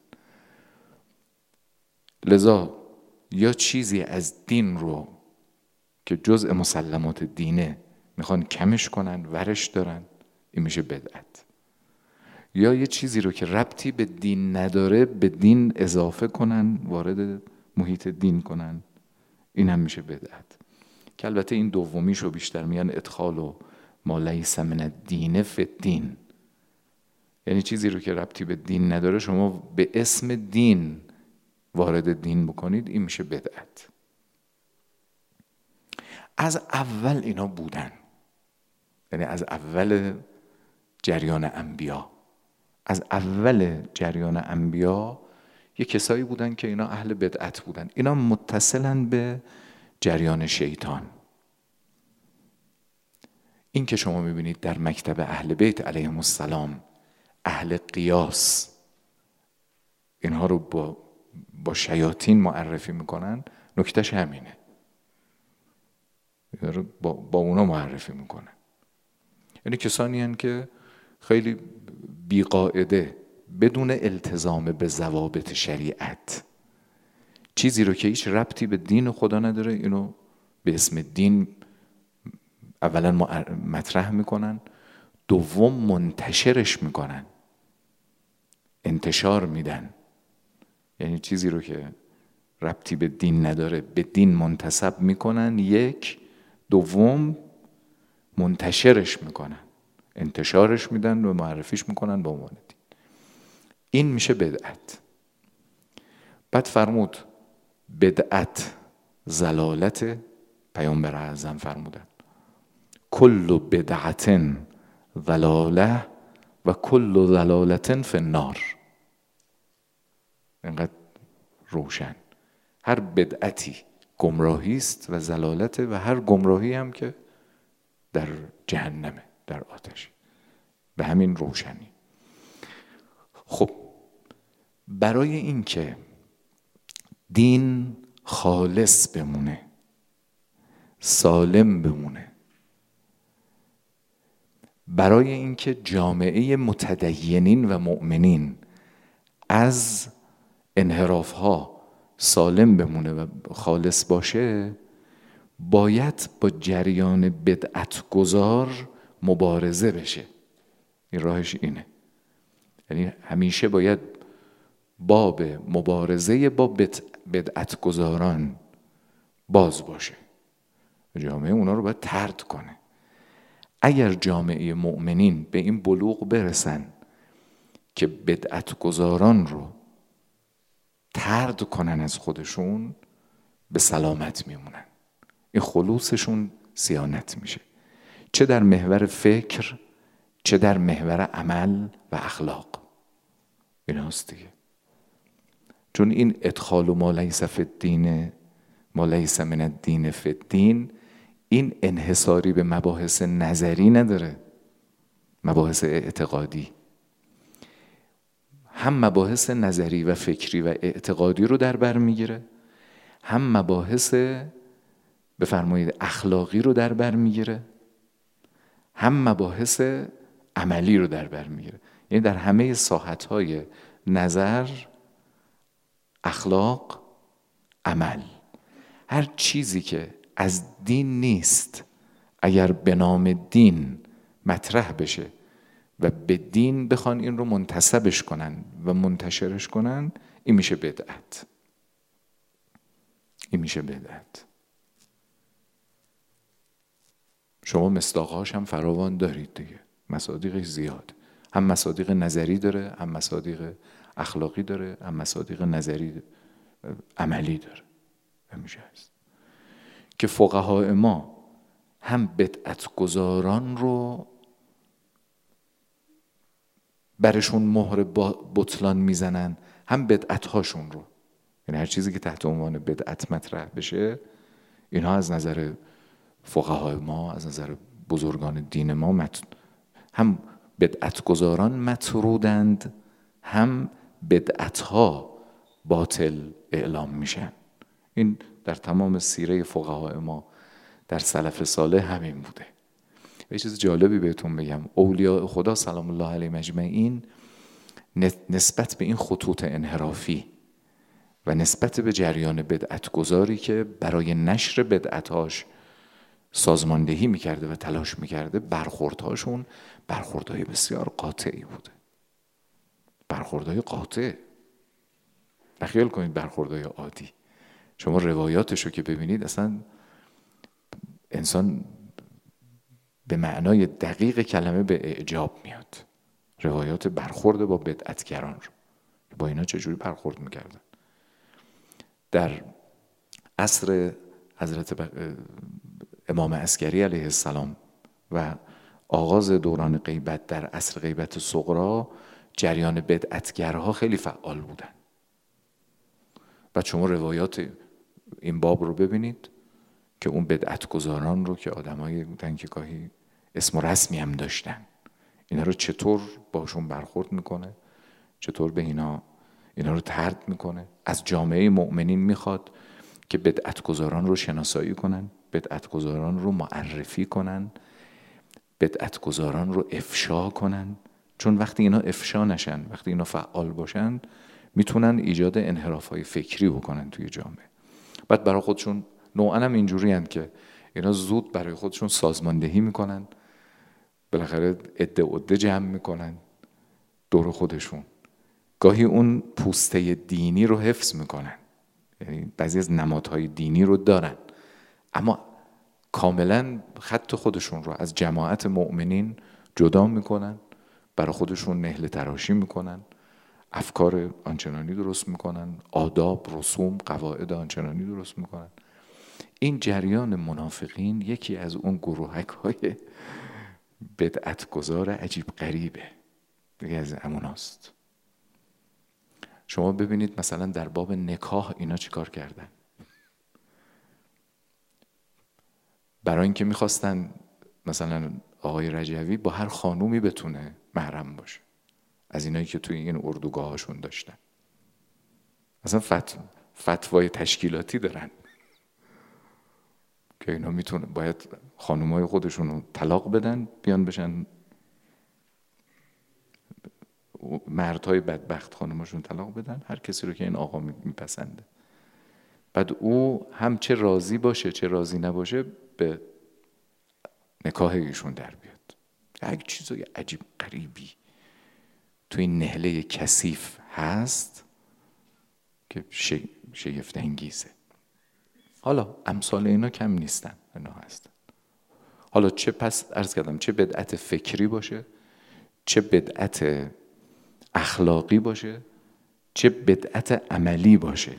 لذا یا چیزی از دین رو که جزء مسلمات دینه میخوان کمش کنن، ورش دارن، این میشه بدعت. یا یه چیزی رو که ربطی به دین نداره به دین اضافه کنن، وارد محیط دین کنن، این هم میشه بدعت. که البته این دومیش رو بیشتر میان ادخال و ما لیس من الدین فی الدین، یعنی چیزی رو که ربطی به دین نداره شما به اسم دین وارد دین بکنید، این میشه بدعت. از اول اینا بودن، یعنی از اول جریان انبیا، از اول جریان انبیا یه کسایی بودن که اینا اهل بدعت بودن. اینا متصلن به جریان شیطان. این که شما میبینید در مکتب اهل بیت علیهم السلام اهل قیاس اینها رو با شیاطین معرفی میکنن، نکتهش همینه، با اونا معرفی میکنن. یعنی کسانی هستند که خیلی بیقاعده بدون التزام به ضوابط شریعت چیزی رو که هیچ ربطی به دین خدا نداره اینو به اسم دین اولا مطرح میکنن، دوم منتشرش میکنن، انتشار میدن. یعنی چیزی رو که ربطی به دین نداره به دین منتسب میکنن، یک، دوم منتشرش میکنن، انتشارش میدن و معرفیش میکنن به عنوان دین. این میشه بدعت. بعد فرمود بدعت ضلالت، پیامبر اعظم فرمودن کل بدعت ضلاله و کل ضلالت فی النار. اینقدر روشن. هر بدعتی گمراهی است و ضلالت، و هر گمراهی هم که در جهنمه، در آتش. به همین روشنی. خب برای این که دین خالص بمونه، سالم بمونه، برای اینکه جامعه متدینین و مؤمنین از انحراف‌ها سالم بمونه و خالص باشه، باید با جریان بدعت گذار مبارزه بشه. این راهش اینه. یعنی همیشه باید باب مبارزه با بدعت گذاران باز باشه. جامعه اونا رو باید طرد کنه. اگر جامعه مؤمنین به این بلوغ برسن که بدعت گذاران رو طرد کنن از خودشون، به سلامت میمونن. این خلوصشون صیانت میشه، چه در محور فکر، چه در محور عمل و اخلاق. این هست دیگه. چون این ادخال و ما لیس فی الدین ما لیس من الدین فی الدین، این انحصاری به مباحث نظری نداره، مباحث اعتقادی. هم مباحث نظری و فکری و اعتقادی رو در بر میگیره، هم مباحث بفرمایید اخلاقی رو در بر میگیره، هم مباحث عملی رو در بر میگیره. یعنی در همه ساحت‌های نظر، اخلاق، عمل، هر چیزی که از دین نیست اگر به نام دین مطرح بشه و به دین بخوان این رو منتسبش کنن و منتشرش کنن، این میشه بدعت. این میشه بدعت. شما مصداقهاش هم فراوان دارید دیگه، مصادیقش زیاد. هم مصادیق نظری داره، هم مصادیق اخلاقی داره، هم مصادیق نظری عملی داره. همیشه هست که فقهای ما هم بدعت گذاران رو برشون مهر بطلان میزنن، هم بدعت هاشون رو. یعنی هر چیزی که تحت عنوان بدعت مطرح بشه، اینها از نظر فقهای ما، از نظر بزرگان دین ما هم بدعتگزاران مطرودند، هم بدعتها باطل اعلام میشن. این در تمام سیره فقهای ما در سلف صالح همین بوده. یه چیز جالبی بهتون بگم، اولیاء خدا سلام الله علیهم اجمعین نسبت به این خطوط انحرافی و نسبت به جریان بدعتگذاری که برای نشر بدعتهاش سازماندهی میکرده و تلاش میکرده، برخوردهاشون برخوردهای بسیار قاطعی بوده. برخوردهای قاطع. نخیال کنید برخوردهای عادی. شما روایاتشو که ببینید اصلا انسان به معنای دقیق کلمه به اعجاب میاد. روایات برخورد با بدعتگران رو، با اینا چجوری برخورد میکردن. در عصر حضرت امام عسکری علیه السلام و آغاز دوران غیبت در عصر غیبت صغرا، جریان بدعتگرها خیلی فعال بودن. بعد شما روایات این باب رو ببینید که اون بدعتگزاران رو که آدمایی بودن که گاهی اسم و رسمی هم داشتن، اینا رو چطور باشون برخورد میکنه، چطور به اینا رو طرد میکنه. از جامعه مؤمنین میخواد که بدعتگزاران رو شناسایی کنن، بدعتگزاران رو معرفی کنن، بدعتگزاران رو افشا کنن. چون وقتی اینا افشا نشن، وقتی اینا فعال باشن، میتونن ایجاد انحرافهای فکری بکنن توی جامعه. بعد برای خودشون نوعاً هم اینجوری هستند که اینا زود برای خودشون سازماندهی میکنن، بالاخره عده جمع میکنن دور خودشون. گاهی اون پوسته دینی رو حفظ میکنن، یعنی بعضی از نمادهای دینی رو دارن، اما کاملا خط خودشون رو از جماعت مؤمنین جدا میکنن، برای خودشون نهل تراشی میکنن، افکار آنچنانی درست میکنن، آداب، رسوم، قواعد آنچنانی درست میکنن. این جریان منافقین یکی از اون گروهک های بدعتگذار عجیب غریبه دیگه، از اموناست. شما ببینید مثلا در باب نکاح اینا چیکار کردن. برای اینکه میخواستن مثلا آقای رجوی با هر خانومی بتونه محرم باشه، از اینایی که توی این اردوگاه هاشون داشتن، مثلا فتوای تشکیلاتی دارن که اینا میتونه باید خانومای خودشون رو طلاق بدن، بیان بشن مردهای بدبخت خانوماشون طلاق بدن، هر کسی رو که این آقا میپسنده. بعد او هم چه راضی باشه چه راضی نباشه به نکاح ایشون در بیاد. یک چیزای عجیب غریبی توی این نهله کثیف هست که شگفت انگیزه. حالا امثال اینا کم نیستن، اینا هستن. حالا چه پس عرض کردم، چه بدعت فکری باشه، چه بدعت اخلاقی باشه، چه بدعت عملی باشه.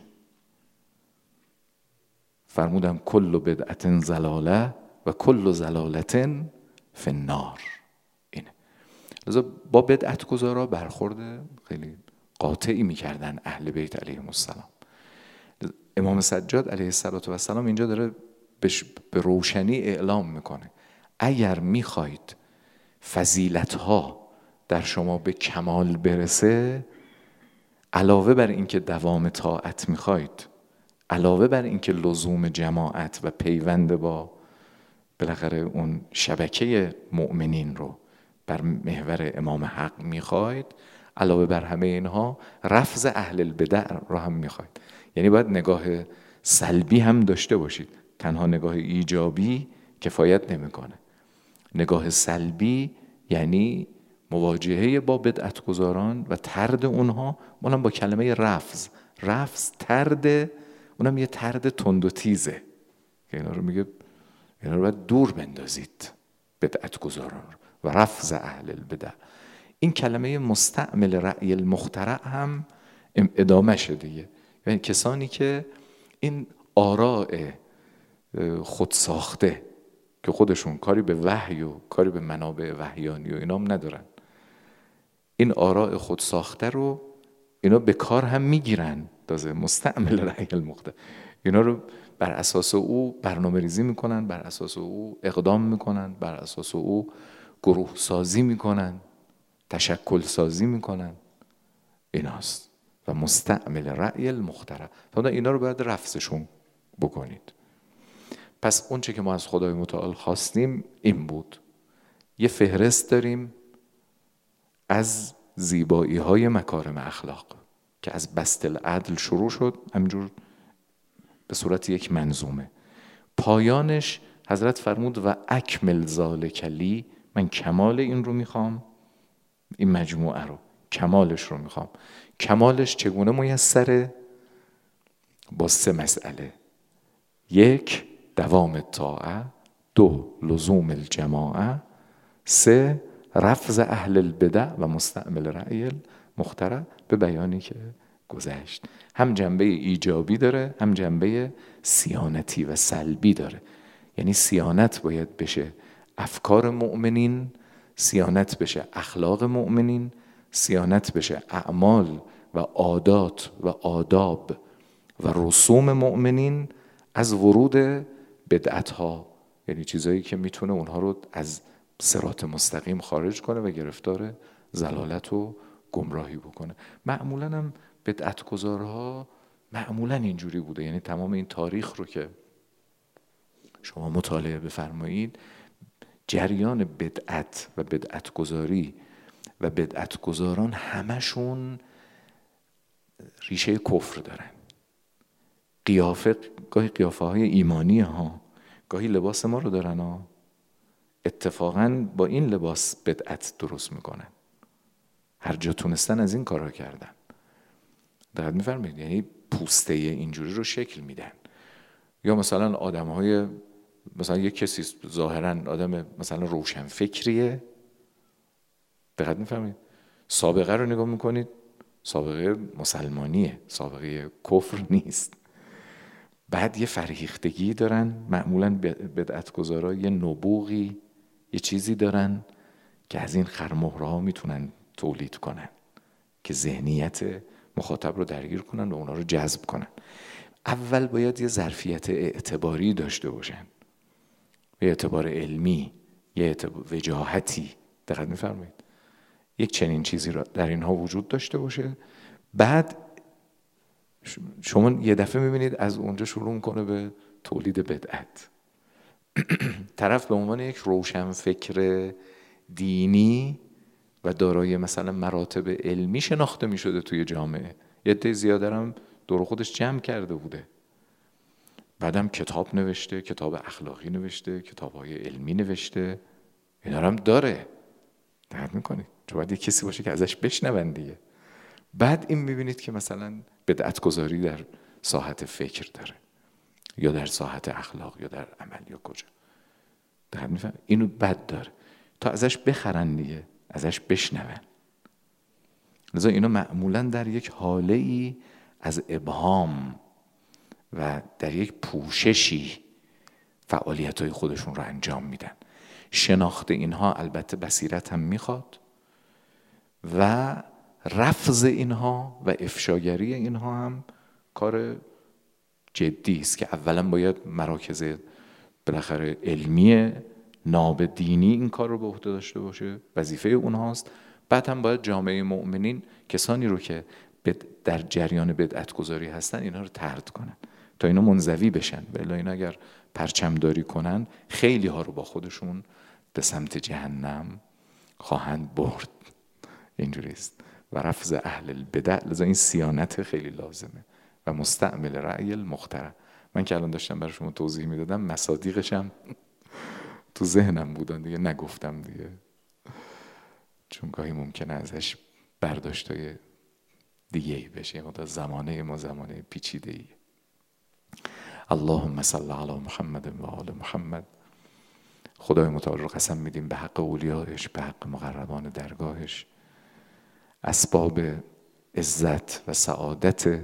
فرمودم کل بدعت ضلاله و کل ضلالت فی النار. اینه. لذا با بدعت گذارا برخورد خیلی قاطعی میکردن اهل بیت علیهم السلام. امام سجاد علیه السلام اینجا داره به روشنی اعلام میکنه اگر میخواید فضیلتها در شما به کمال برسه، علاوه بر اینکه دوام طاعت میخواید، علاوه بر اینکه لزوم جماعت و پیوند با بالاخره اون شبکه مؤمنین رو بر محور امام حق میخواید، علاوه بر همه اینها رفض اهل البدع رو هم میخواید. یعنی باید نگاه سلبی هم داشته باشید، تنها نگاه ایجابی کفایت نمیکنه. نگاه سلبی یعنی مواجهه با بدعتگزاران و طرد اونها، اونم با کلمه رفض طرد، اونم یه طرد تند و تیزه که اینا رو میگه اینا رو باید دور بندازید، بدعتگزاران رو و رفض اهل البدع. این کلمه مستعمل رأی المخترع هم ادامه شده دیگه، یعنی کسانی که این آراء خودساخته که خودشون کاری به وحی و کاری به منابع وحیانی و اینام ندارن، این آراء خودساخته رو اینا به کار هم میگیرن، تازه مستعمل رأی المخترع، اینا رو بر اساس او برنامه ریزی میکنن، بر اساس او اقدام میکنن، بر اساس او گروه سازی میکنن. تشکل سازی میکنن، ایناست. و مستعمل رأی المخترع، اینا رو باید رفضشون بکنید. پس اون چه که ما از خدای متعال خواستیم این بود. یه فهرست داریم از زیبایی های مکارم اخلاق که از بسط العدل شروع شد، همینجور به صورت یک منظومه. پایانش حضرت فرمود و اکمل ذالک لی، من کمال این رو میخوام، این مجموعه رو کمالش رو میخوام. کمالش چگونه میسره؟ با 3 مسئله: 1 دوام طاعه، 2 لزوم الجماعه، 3 رفض اهل البدع و مستعمل رأی المخترع. به بیانی که گذشت هم جنبه ایجابی داره، هم جنبه صیانتی و سلبی داره. یعنی صیانت باید بشه افکار مؤمنین، صیانت بشه اخلاق مؤمنین، صیانت بشه اعمال و عادات و آداب و رسوم مؤمنین از ورود بدعت ها، یعنی چیزایی که میتونه اونها رو از صراط مستقیم خارج کنه و گرفتار ضلالت و گمراهی بکنه. معمولا هم بدعتگذارها معمولا اینجوری بوده. یعنی تمام این تاریخ رو که شما مطالعه بفرمایید، جریان بدعت و بدعتگذاری و بدعتگذاران همشون ریشه کفر دارن. قیافه، گاهی قیافه های ایمانی ها، گاهی لباس ما رو دارن ها. اتفاقا با این لباس بدعت درست میکنن، هر جا تونستن از این کارا کردن. دقت میفرمایید؟ یعنی پوسته اینجوری رو شکل میدن. یا مثلا آدم‌های، مثلا یک کسی ظاهرا آدم مثلا روشن فکریه، دقت میفرمایید؟ سابقه رو نگاه میکنید، سابقه مسلمانیه، سابقه کفر نیست. بعد یه فرهیختگی دارن، معمولا بدعتگذارا یه نبوغی، یه چیزی دارن که از این خرمهرها میتونن تولید کنن که ذهنیت مخاطب رو درگیر کنن و اونا رو جذب کنن. اول باید یه ظرفیت اعتباری داشته باشن، یه اعتبار علمی، یه وجاهتی، دقت میفرمایید؟ یک چنین چیزی را در اینها وجود داشته باشه. بعد شما یه دفعه میبینید از اونجا شروع میکنه به تولید بدعت. طرف به عنوان یک روشن فکر دینی و دارای مثلا مراتب علمی شناخته میشده توی جامعه. یه عده زیاده هم دور خودش جمع کرده بوده، بعدم کتاب نوشته، کتاب اخلاقی نوشته، کتاب‌های علمی نوشته، اینا هم داره. دقت میکنید؟ چون باید یه کسی باشه که ازش بشنون دیگه. بعد این میبینید که مثلا بدعتگذاری در ساحت فکر داره، یا در ساحت اخلاق، یا در عمل، یا کجا. دقت میفهمید؟ اینو بد داره تا ازش بخرن دیگه، ازش بشنون. لذا اینا معمولا در یک حاله ای از ابهام و در یک پوششی فعالیت‌های خودشون رو انجام میدن. شناخت اینها البته بصیرت هم میخواد و رفض اینها و افشاگری اینها هم کار جدی است که اولا باید مراکز بالاخره علمی ناب دینی این کار رو به عهده داشته باشه، وظیفه اونهاست. بعد هم باید جامعه مؤمنین کسانی رو که در جریان بدعتگذاری هستن اینها رو طرد کنن تا اینا منزوی بشن. والا اینا اگر پرچم داری کنن خیلی ها رو با خودشون به سمت جهنم خواهند برد. اینجوری است. و رفض اهل البدع، لذا این صیانت خیلی لازمه. و مستعمل رأی المخترع. من که الان داشتم برای شما توضیح میدادم، مصادیقشم تو ذهنم بودن دیگه، نگفتم دیگه، چون گاهی ممکنه ازش برداشتای دیگه ای بشه. مدت زمانه ما زمانه پیچیده ای. اللهم صل علی محمد و آل محمد. خدای متعال رو قسم میدیم به حق اولیایش، به حق مقربان درگاهش، اسباب عزت و سعادت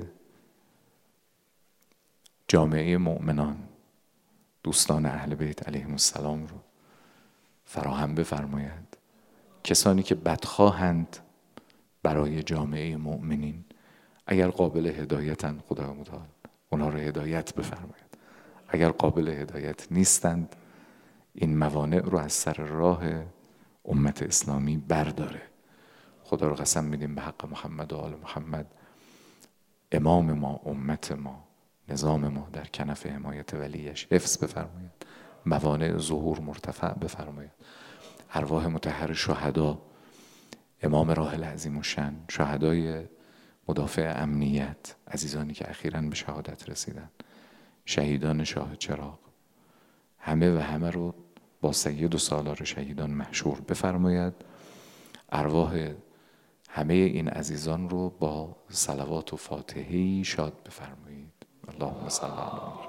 جامعه مؤمنان، دوستان اهل بیت علیهم السلام رو فراهم بفرماید. کسانی که بدخواهند برای جامعه مؤمنین، اگر قابل هدایتند خدا متعال اونها رو هدایت بفرماید. اگر قابل هدایت نیستند این موانع رو از سر راه امت اسلامی برداره. خدا رو قسم میدیم به حق محمد و آل محمد، امام ما، امت ما، نظام ما در کنف حمایت ولیش حفظ بفرماید، موانع ظهور مرتفع بفرماید. ارواح مطهر شهدا، امام راحل عظیم الشأن، شهدای مدافع امنیت، عزیزانی که اخیراً به شهادت رسیدن، شهیدان شاه چراغ، همه و همه رو با سید و سالار شهیدان محشور بفرماید. ارواح همه این عزیزان رو با صلوات و فاتحه‌ای شاد بفرمایید. اللهم صل علی محمد.